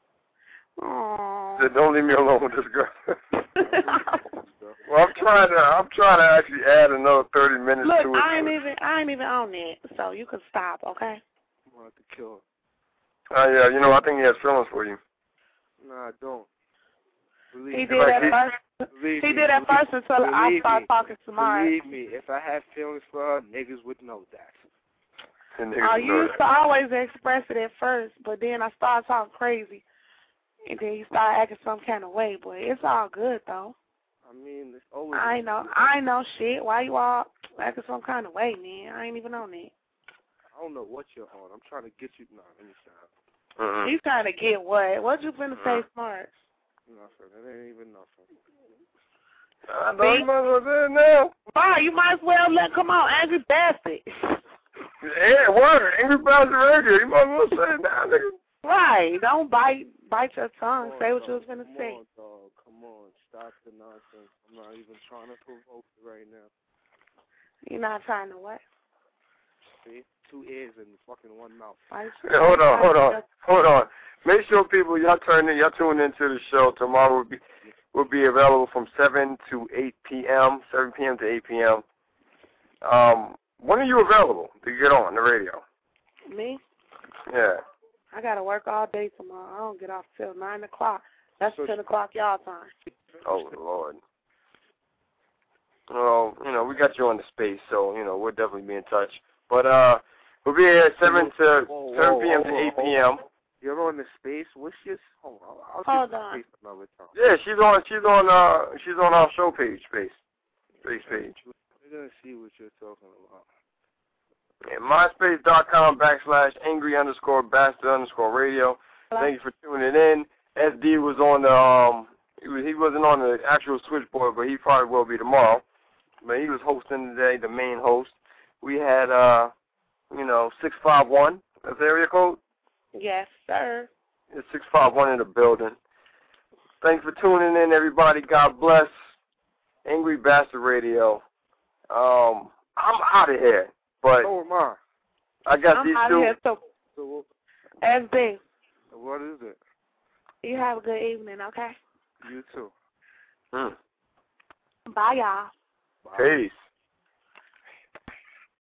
Oh. Don't leave me alone with this girl. Well, I'm trying to. I'm trying to actually add another thirty minutes Look, to it. I ain't even. I ain't even on it, so you can stop, okay? I'm going to kill Oh uh, yeah, you know I think he has feelings for you. her. Nah, I don't. Believe He me. did Like at he- first. Believe He me, did at believe- first until I believe started me. talking smart. Believe me, if I had feelings for her, niggas would know that. And Oh, niggas you know used to always express it at first, but then I started talking crazy. And then you started acting some kind of way, boy. It's all good, though. I mean, it's always. I ain't know. I ain't know shit. Why you all acting some kind of way, man? I ain't even on it. I don't know what you're on. I'm trying to get you. No, let me stop. Mm-mm. He's trying to get what? What you finna say, smart? Nothing. It ain't even nothing. I know you might as well say it now. Why? You might as well let. Come on, Angry Bastard. Yeah, word. Angry Bastard Radio. You might as well say it now, nigga. Right. Don't bite bite your tongue. Come Say on, what you was dog. gonna Come say. on, dog. Come on. Stop the nonsense. I'm not even trying to provoke you right now. You're not trying to what? See? Two ears and fucking one mouth. Why Yeah, hold on, hold on, hold on. Make sure people y'all turn in, y'all tune into the show. Tomorrow will be will be available from seven to eight p.m. seven p.m. to eight p.m. Um, when are you available to get on the radio? Me? Yeah. I gotta work all day tomorrow. I don't get off till nine o'clock. That's So- ten o'clock y'all time. Oh Lord. Well, you know we got you on the space, so you know we'll definitely be in touch. But uh, we'll be here at seven to Whoa, seven whoa, p.m. to whoa, eight whoa. p.m. You're on the space. What's your? Hold on. I'll Hold get on. the space another time. Yeah, she's on. She's on. Uh, she's on our show page, space, space page. We're gonna see what you're talking about. Yeah, MySpace.com backslash angry underscore bastard underscore radio. Thank you for tuning in. S D was on the um He was he wasn't on the actual switchboard, but he probably will be tomorrow. But he was hosting today, the main host. We had uh, you know, six five one. That's the area code. Yes, sir. It's six five one in the building. Thanks for tuning in, everybody. God bless. Angry Bastard Radio. Um, I'm out of here, but so am I. I got I'm these out two. of here, so So S B, what is it? you have a good evening, okay? You too. Mm. Bye, y'all. Bye. Peace.